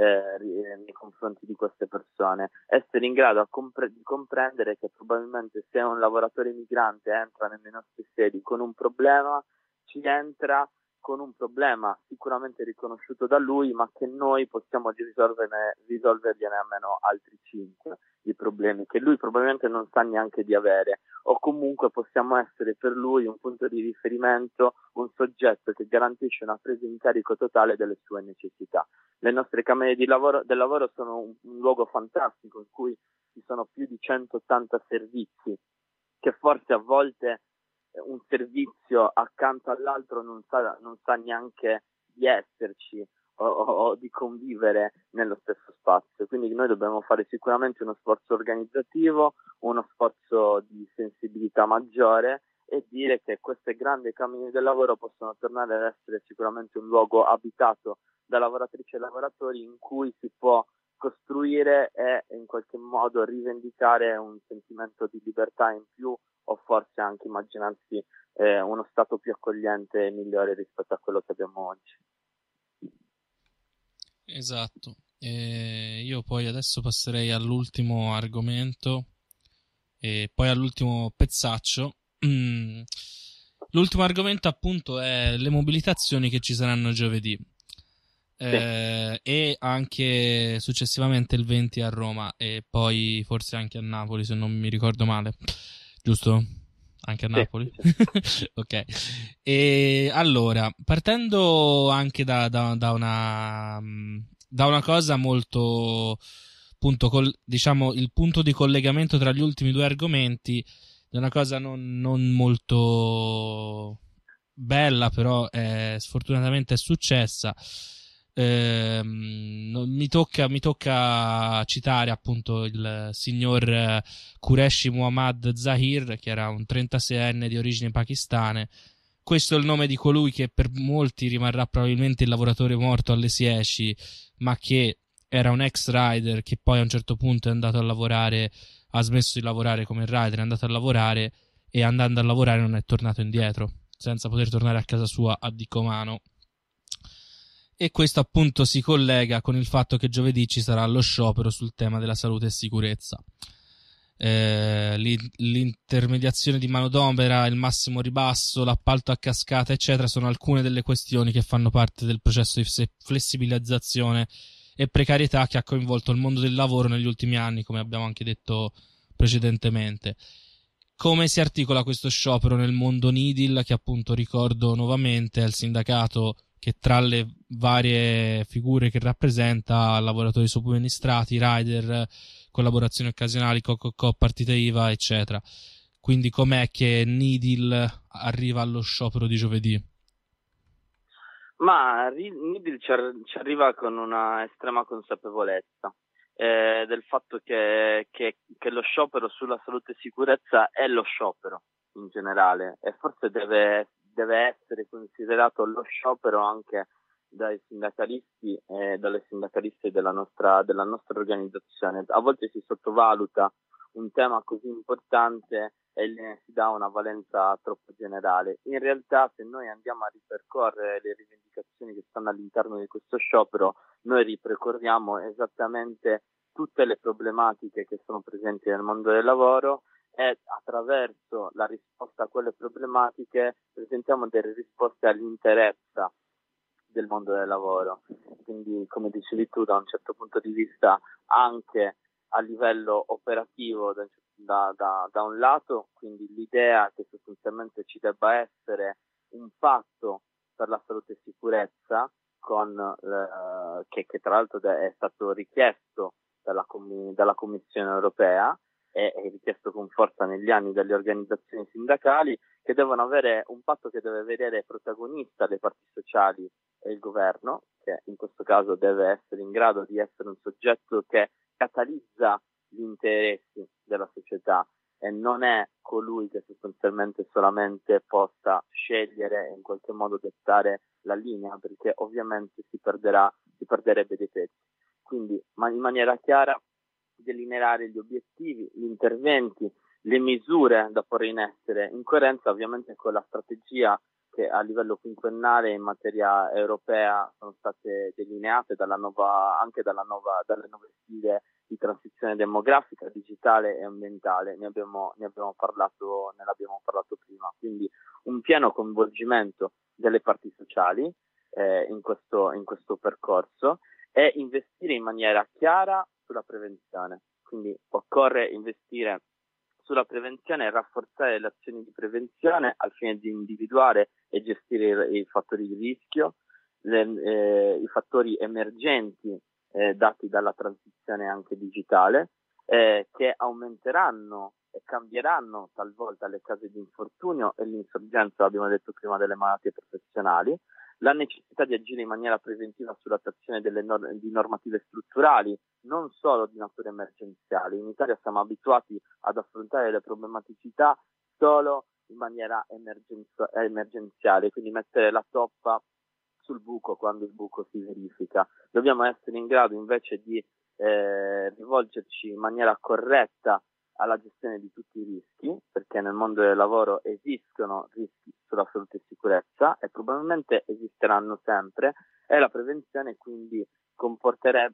nei confronti di queste persone, essere in grado di comprendere che probabilmente se un lavoratore migrante entra nelle nostre sedi con un problema, ci entra con un problema sicuramente riconosciuto da lui, ma che noi possiamo risolvergliene almeno altri 5 di problemi che lui probabilmente non sa neanche di avere, o comunque possiamo essere per lui un punto di riferimento, un soggetto che garantisce una presa in carico totale delle sue necessità. Le nostre camere del lavoro sono un luogo fantastico in cui ci sono più di 180 servizi, che forse a volte un servizio accanto all'altro non sa neanche di esserci o di convivere nello stesso spazio. Quindi noi dobbiamo fare sicuramente uno sforzo organizzativo, uno sforzo di sensibilità maggiore, e dire che queste grandi camere del lavoro possono tornare ad essere sicuramente un luogo abitato da lavoratrici e lavoratori in cui si può costruire e in qualche modo rivendicare un sentimento di libertà in più, o forse anche immaginarsi uno stato più accogliente e migliore rispetto a quello che abbiamo oggi.
Esatto. Io poi adesso passerei all'ultimo argomento e poi all'ultimo pezzaccio. L'ultimo argomento appunto è le mobilitazioni che ci saranno giovedì. E anche successivamente il 20 a Roma e poi forse anche a Napoli, se non mi ricordo male, giusto? Anche a Napoli? Sì. Ok. E allora, partendo anche da una cosa molto, appunto, diciamo il punto di collegamento tra gli ultimi due argomenti, è una cosa non molto bella, però sfortunatamente è successa. Mi tocca citare appunto il signor Qureshi Muhammad Zahir, che era un 36enne di origini pakistane. Questo è il nome di colui che per molti rimarrà probabilmente il lavoratore morto alle SIECI, ma che era un ex rider che poi a un certo punto è andato a lavorare, ha smesso di lavorare come rider, è andato a lavorare e andando a lavorare non è tornato indietro, senza poter tornare a casa sua a Dicomano. E questo appunto si collega con il fatto che giovedì ci sarà lo sciopero sul tema della salute e sicurezza. L'intermediazione di manodopera, il massimo ribasso, l'appalto a cascata eccetera sono alcune delle questioni che fanno parte del processo di flessibilizzazione e precarietà che ha coinvolto il mondo del lavoro negli ultimi anni, come abbiamo anche detto precedentemente. Come si articola questo sciopero nel mondo NIDIL, che appunto ricordo nuovamente è il sindacato che tra le varie figure che rappresenta, lavoratori somministrati, rider, collaborazioni occasionali, co, partita IVA, eccetera. Quindi com'è che Nidil arriva allo sciopero di giovedì?
Ma Nidil ci arriva con una estrema consapevolezza del fatto che lo sciopero sulla salute e sicurezza è lo sciopero in generale, e forse deve essere considerato lo sciopero anche dai sindacalisti e dalle sindacaliste della nostra organizzazione. A volte si sottovaluta un tema così importante e ne si dà una valenza troppo generale. In realtà, se noi andiamo a ripercorrere le rivendicazioni che stanno all'interno di questo sciopero, noi ripercorriamo esattamente tutte le problematiche che sono presenti nel mondo del lavoro, e attraverso la risposta a quelle problematiche presentiamo delle risposte all'interezza del mondo del lavoro. Quindi, come dicevi tu, da un certo punto di vista anche a livello operativo da un lato, quindi l'idea che sostanzialmente ci debba essere un patto per la salute e sicurezza che tra l'altro è stato richiesto dalla Commissione europea e è richiesto con forza negli anni dalle organizzazioni sindacali, che devono avere un patto che deve vedere protagonista le parti sociali e il governo, che in questo caso deve essere in grado di essere un soggetto che catalizza gli interessi della società e non è colui che sostanzialmente solamente possa scegliere e in qualche modo dettare la linea, perché ovviamente si perderebbe dei pezzi. Quindi in maniera chiara delineare gli obiettivi, gli interventi, le misure da porre in essere, in coerenza ovviamente con la strategia che a livello quinquennale in materia europea sono state delineate dalle nuove sfide di transizione demografica, digitale e ambientale. Ne abbiamo parlato prima. Quindi un pieno coinvolgimento delle parti sociali in questo percorso, e investire in maniera chiara sulla prevenzione. Quindi occorre investire sulla prevenzione e rafforzare le azioni di prevenzione al fine di individuare e gestire i fattori di rischio, i fattori emergenti dati dalla transizione anche digitale, che aumenteranno e cambieranno talvolta le cause di infortunio e l'insorgenza, abbiamo detto prima, delle malattie professionali, la necessità di agire in maniera preventiva sull'attuazione di normative strutturali, non solo di natura emergenziale. In Italia siamo abituati ad affrontare le problematicità solo in maniera emergenziale, quindi mettere la toppa sul buco quando il buco si verifica. Dobbiamo essere in grado invece di rivolgerci in maniera corretta alla gestione di tutti i rischi, perché nel mondo del lavoro esistono rischi sulla salute e sicurezza e probabilmente esisteranno sempre, e la prevenzione quindi comporterà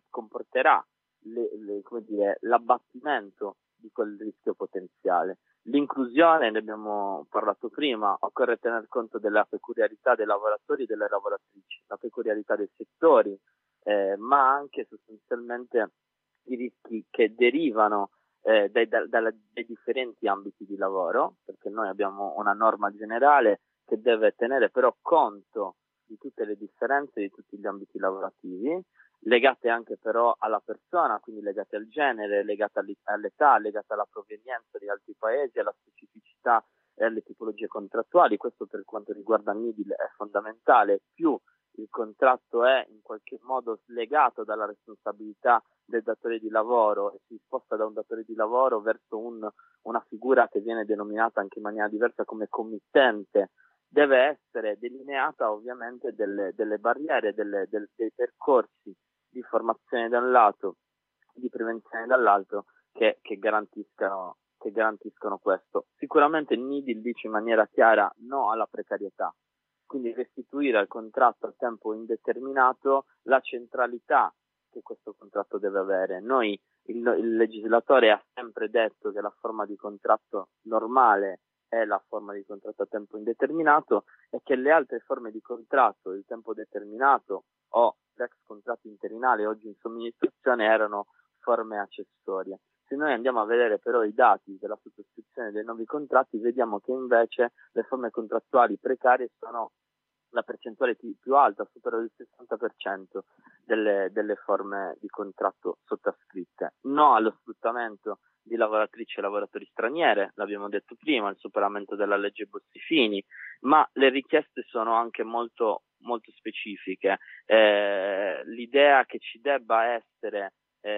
l'abbattimento di quel rischio potenziale. L'inclusione, ne abbiamo parlato prima, occorre tener conto della peculiarità dei lavoratori e delle lavoratrici, la peculiarità dei settori, ma anche sostanzialmente i rischi che derivano dai differenti ambiti di lavoro, perché noi abbiamo una norma generale che deve tenere però conto di tutte le differenze di tutti gli ambiti lavorativi, legate anche però alla persona, quindi legate al genere, legate all'età, legate alla provenienza di altri paesi, alla specificità e alle tipologie contrattuali. Questo per quanto riguarda Nidil è fondamentale. Più il contratto è in qualche modo slegato dalla responsabilità del datore di lavoro e si sposta da un datore di lavoro verso una figura che viene denominata anche in maniera diversa come committente, deve essere delineata ovviamente delle barriere, dei percorsi di formazione da un lato, di prevenzione dall'altro, che garantiscono questo. Sicuramente il Nidil dice in maniera chiara no alla precarietà, quindi restituire al contratto a tempo indeterminato la centralità che questo contratto deve avere. Noi, il legislatore ha sempre detto che la forma di contratto normale è la forma di contratto a tempo indeterminato e che le altre forme di contratto, il tempo determinato o l'ex contratto interinale oggi in somministrazione, erano forme accessorie. Se noi andiamo a vedere però i dati della sottoscrizione dei nuovi contratti, vediamo che invece le forme contrattuali precarie sono la percentuale più alta, supera il 60% delle forme di contratto sottoscritte. No allo sfruttamento di lavoratrici e lavoratori straniere, l'abbiamo detto prima, il superamento della legge Bossi-Fini, ma le richieste sono anche molto, molto specifiche. L'idea che ci debba essere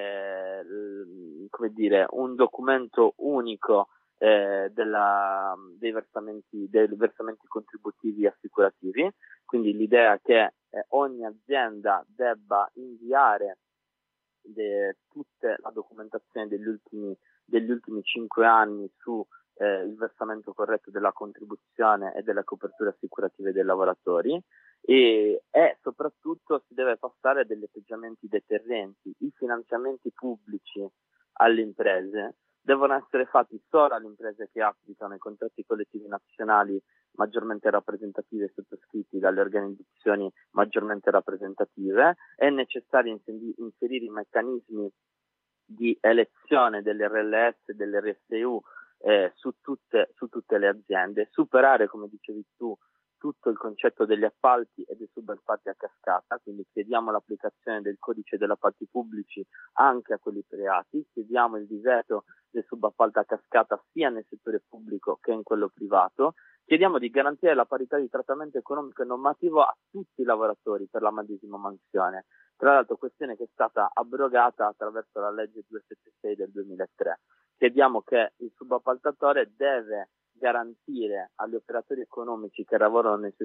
un documento unico dei versamenti contributivi assicurativi, quindi l'idea che ogni azienda debba inviare tutta la documentazione degli ultimi 5 anni su il versamento corretto della contribuzione e delle coperture assicurative dei lavoratori, e soprattutto si deve passare a degli atteggiamenti deterrenti. I finanziamenti pubblici alle imprese devono essere fatti solo alle imprese che applicano i contratti collettivi nazionali maggiormente rappresentative sottoscritti dalle organizzazioni maggiormente rappresentative. È necessario inserire i meccanismi di elezione delle RLS e delle RSU su tutte le aziende, superare, come dicevi tu, tutto il concetto degli appalti e dei subappalti a cascata, quindi chiediamo l'applicazione del codice degli appalti pubblici anche a quelli privati, chiediamo il divieto del subappalto a cascata sia nel settore pubblico che in quello privato, chiediamo di garantire la parità di trattamento economico e normativo a tutti i lavoratori per la medesima mansione, tra l'altro questione che è stata abrogata attraverso la legge 276 del 2003. Chiediamo che il subappaltatore deve garantire agli operatori economici che lavorano nella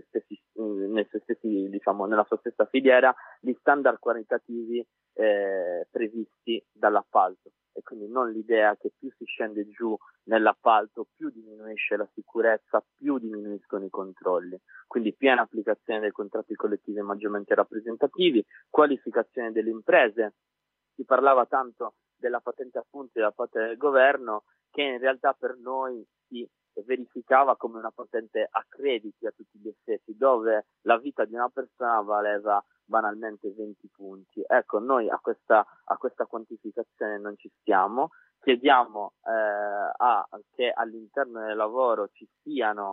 sua stessa filiera gli standard qualitativi previsti dall'appalto, e quindi non l'idea che più si scende giù nell'appalto più diminuisce la sicurezza, più diminuiscono i controlli. Quindi piena applicazione dei contratti collettivi maggiormente rappresentativi, qualificazione delle imprese. Si parlava tanto della patente a punti e della patente del governo, che in realtà per noi si verificava come una patente a crediti a tutti gli effetti, dove la vita di una persona valeva banalmente 20 punti. Ecco, noi a questa quantificazione non ci stiamo. Chiediamo che all'interno del lavoro ci siano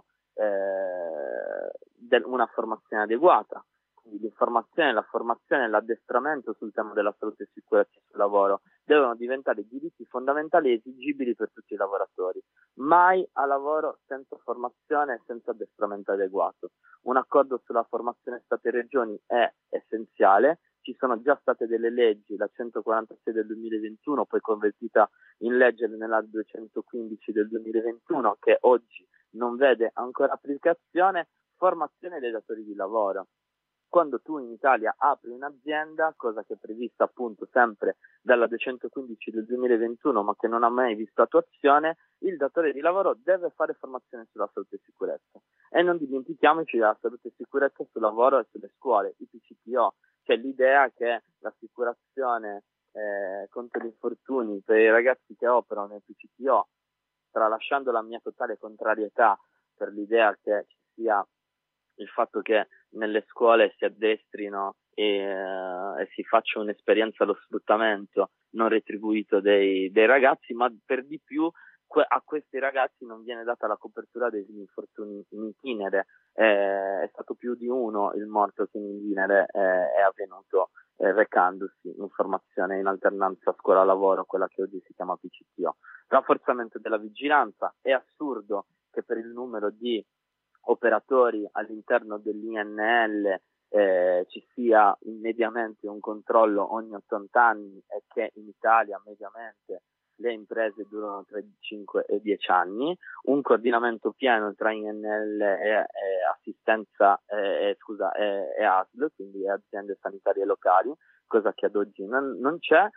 una formazione adeguata, quindi l'informazione, la formazione e l'addestramento sul tema della salute e sicurezza sul lavoro devono diventare diritti fondamentali e esigibili per tutti i lavoratori. Mai a lavoro senza formazione e senza addestramento adeguato. Un accordo sulla formazione Stato e Regioni è essenziale. Ci sono già state delle leggi, la 146 del 2021, poi convertita in legge nella 215 del 2021, che oggi non vede ancora applicazione. Formazione dei datori di lavoro. Quando tu in Italia apri un'azienda, cosa che è prevista appunto sempre dalla 215 del 2021 ma che non ha mai visto attuazione, il datore di lavoro deve fare formazione sulla salute e sicurezza. E non dimentichiamoci della salute e sicurezza sul lavoro e sulle scuole, i PCTO, cioè l'idea che l'assicurazione contro gli infortuni per i ragazzi che operano nel PCTO, tralasciando la mia totale contrarietà per l'idea che ci sia il fatto che nelle scuole si addestrino e si faccia un'esperienza allo sfruttamento non retribuito dei ragazzi, ma per di più a questi ragazzi non viene data la copertura degli infortuni in itinere. È stato più di uno il morto che in itinere è avvenuto recandosi in formazione in alternanza scuola-lavoro, quella che oggi si chiama PCTO. Rafforzamento della vigilanza. È assurdo che per il numero di operatori all'interno dell'INL ci sia mediamente un controllo ogni 80 anni e che in Italia mediamente le imprese durano tra 5 e 10 anni, un coordinamento pieno tra INL e assistenza e ASL, quindi aziende sanitarie locali, cosa che ad oggi non c'è,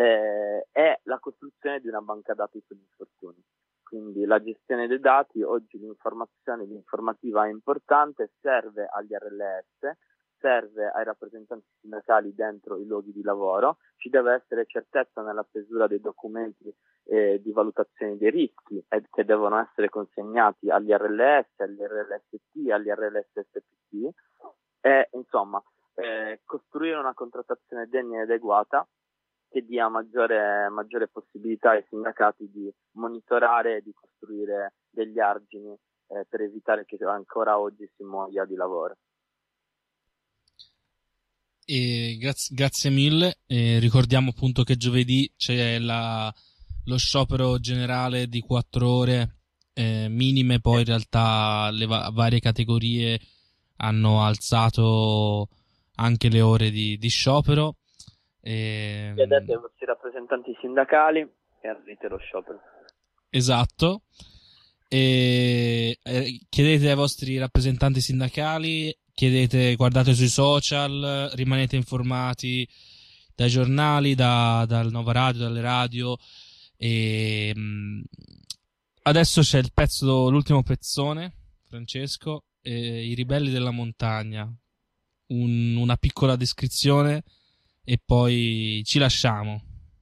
e la costruzione di una banca dati sugli infortuni. Quindi la gestione dei dati, oggi l'informativa è importante, serve agli RLS, serve ai rappresentanti sindacali dentro i luoghi di lavoro, ci deve essere certezza nella stesura dei documenti di valutazione dei rischi che devono essere consegnati agli RLS, agli RLST, agli RLSSPT e insomma costruire una contrattazione degna e adeguata che dia maggiore possibilità ai sindacati di monitorare e di costruire degli argini per evitare che ancora oggi si muoia di lavoro.
E grazie mille. Ricordiamo appunto che giovedì c'è lo sciopero generale di 4 ore minime, poi in realtà le varie categorie hanno alzato anche le ore di sciopero.
Chiedete ai vostri rappresentanti sindacali e aprite lo sciopero.
Esatto. Chiedete ai vostri rappresentanti sindacali, guardate sui social, rimanete informati dai giornali, dal Nova Radio, dalle radio. E adesso c'è l'ultimo pezzone, Francesco, I ribelli della montagna, una piccola descrizione e poi ci lasciamo.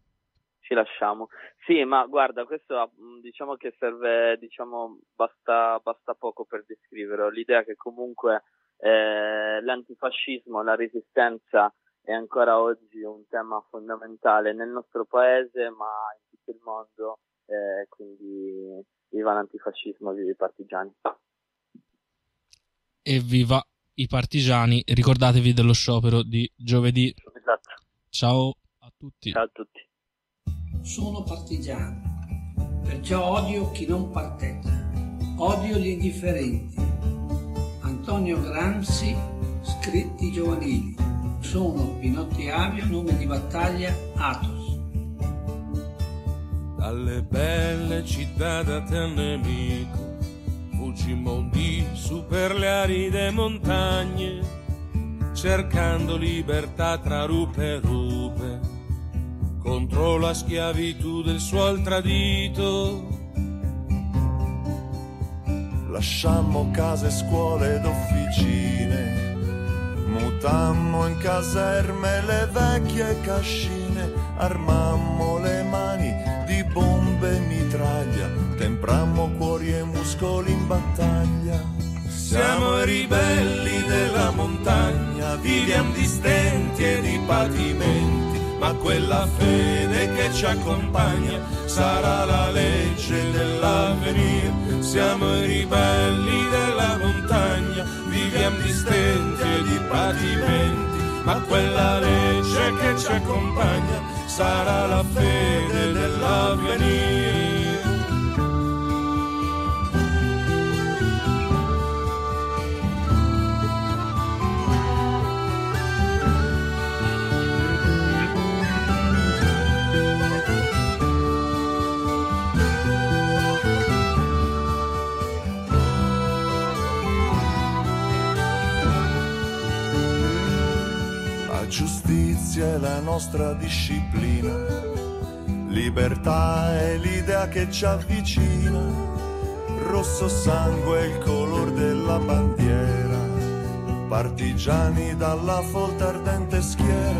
Sì, ma guarda, questo diciamo che serve, basta poco per descriverlo. L'idea che comunque l'antifascismo, la resistenza è ancora oggi un tema fondamentale nel nostro paese, ma in tutto il mondo, quindi viva l'antifascismo, viva i partigiani.
E viva i partigiani, ricordatevi dello sciopero di giovedì.
Esatto.
Ciao a tutti.
Ciao a tutti.
Sono partigiano, perciò odio chi non parteggia, odio gli indifferenti. Antonio Gramsci, scritti giovanili. Sono Pinotti Avio, nome di battaglia Athos.
Dalle belle città date al nemico, fuggimmo su per le aride montagne, cercando libertà tra rupe e rupe, contro la schiavitù del suol tradito.
Lasciammo case, scuole ed officine, mutammo in caserme le vecchie cascine, armammo le mani di bombe e mitraglia, temprammo cuori e muscoli in battaglia.
Siamo i ribelli della montagna, viviamo di stenti e di patimenti, ma quella fede che ci accompagna sarà la legge dell'avvenire. Siamo i ribelli della montagna, viviamo di stenti e di patimenti, ma quella legge che ci accompagna sarà la fede dell'avvenire.
Giustizia è la nostra disciplina, libertà è l'idea che ci avvicina, rosso sangue è il color della bandiera, partigiani dalla folta ardente schiera.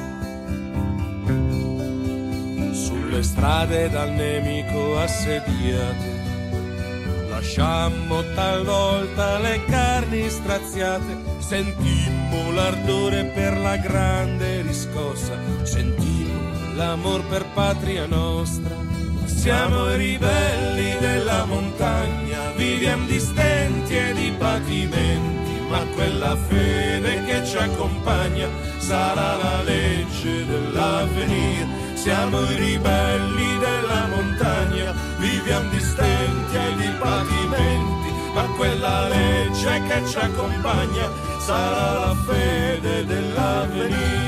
Sulle strade dal nemico assediate, lasciammo talvolta le carni straziate, sentimmo l'ardore per la grande riscossa, sentimmo l'amor per patria nostra. Siamo i ribelli della montagna, viviamo di stenti e di patimenti, ma quella fede che ci accompagna sarà la legge dell'avvenire. Siamo i ribelli della montagna, viviamo di stenti e di patimenti, ma quella legge che ci accompagna sarà la fede dell'avvenire.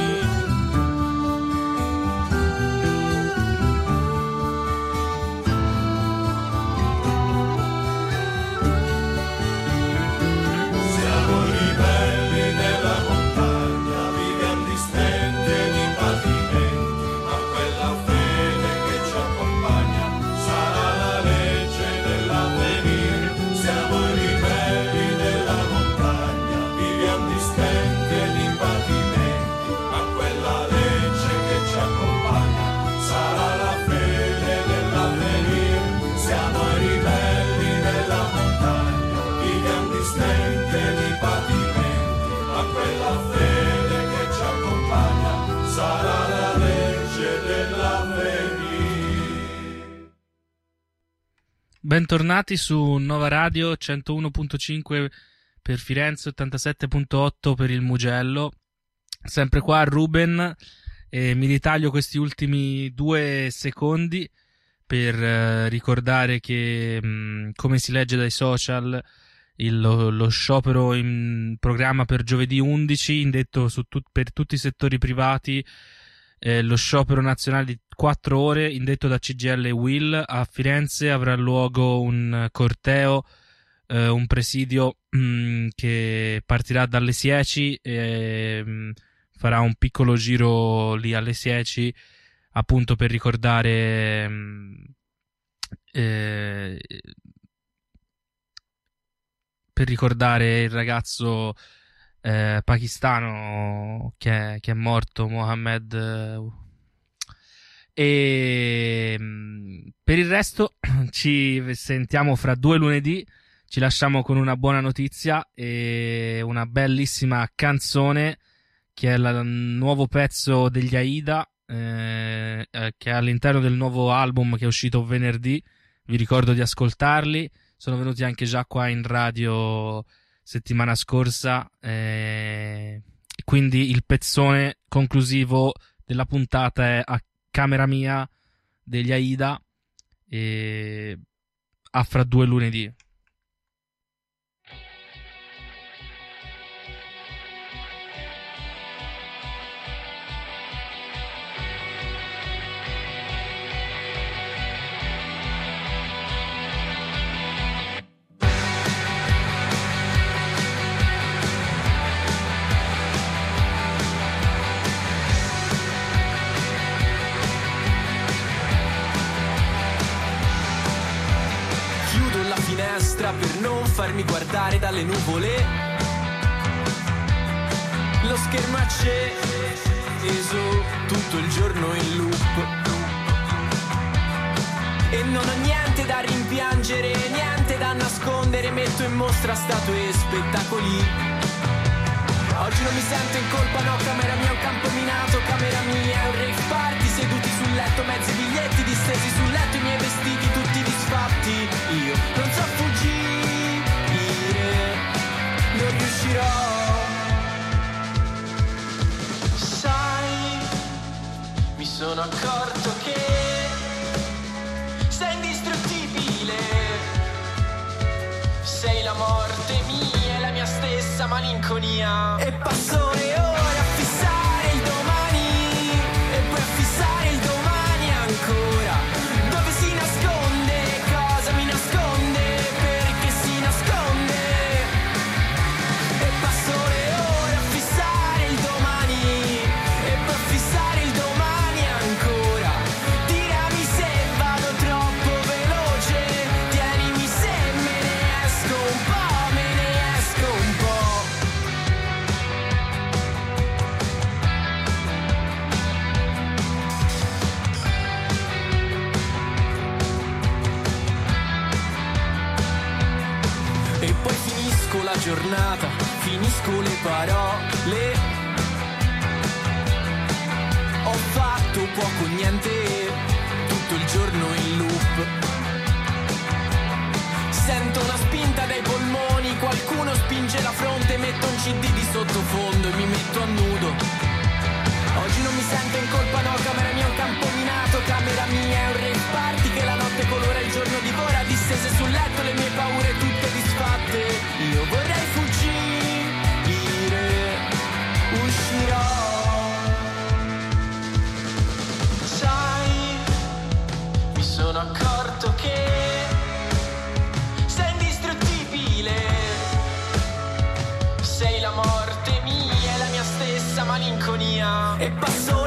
Siamo i ribelli della montagna, viviamo di stenti e di patimenti, ma quella fede che ci accompagna sarà la legge dell'avvenire. Siamo i ribelli della montagna, viviamo di stenti e di patimenti, ma quella legge che ci accompagna sarà la fede dell'avvenire. Siamo i ribelli della montagna, viviamo di stenti e di patimenti, ma quella fede che ci accompagna sarà la legge dell'avvenire.
Bentornati su Nova Radio 101.5 per Firenze, 87.8 per il Mugello. sempre qua Ruben, mi ritaglio questi ultimi 2 secondi per ricordare che, come si legge dai social, lo sciopero in programma per giovedì 11, indetto per tutti i settori privati, lo sciopero nazionale di 4 ore, indetto da CGIL e UIL. A Firenze avrà luogo un corteo, un presidio che partirà dalle Sieci e farà un piccolo giro lì alle Sieci, appunto per ricordare il ragazzo pakistano che è morto, Mohammed. E per il resto ci sentiamo fra 2 lunedì. Ci lasciamo con una buona notizia e una bellissima canzone che è il nuovo pezzo degli Aida, che è all'interno del nuovo album che è uscito venerdì. Vi ricordo di ascoltarli. Sono venuti anche già qua in radio settimana scorsa, quindi il pezzone conclusivo della puntata è A Camera Mia degli Aida, e a fra 2 lunedì.
Per non farmi guardare dalle nuvole, lo schermo acceso tutto il giorno in loop, e non ho niente da rimpiangere, niente da nascondere, metto in mostra statue e spettacoli. Oggi non mi sento in colpa, no, camera mia è un campo minato, camera mia è un rave party, seduti sul letto, mezzi biglietti distesi sul letto, i miei vestiti tutti disfatti. Io non so fuggire, non riuscirò. Sai, mi sono accorto che sei indistruttibile, sei la morte mia e la mia stessa malinconia. E passo le ore a fissare il domani, e poi a fissare il domani ancora. Dove si nasconde, cosa mi nasconde, perché si nasconde. E passo le ore a fissare il domani, e poi a fissare il domani ancora. Tirami se vado troppo veloce, tienimi se me ne esco un po', me ne esco un po'. E poi finisco la giornata, finisco le parole. Ho fatto poco niente, tutto il giorno in loop. Sento una spinta dai polmoni, qualcuno spinge la fronte, metto un CD di sottofondo e mi metto a nudo. Oggi non mi sento in colpa, no, camera mia è un campo minato, camera mia è un rave party che la notte colora, il giorno divora, distese sul letto, le mie paure tutte disfatte. Io vorrei fuggire, uscirò. Sai, mi sono accorto che sei indistruttibile, sei la morte mia e la mia stessa malinconia. E passo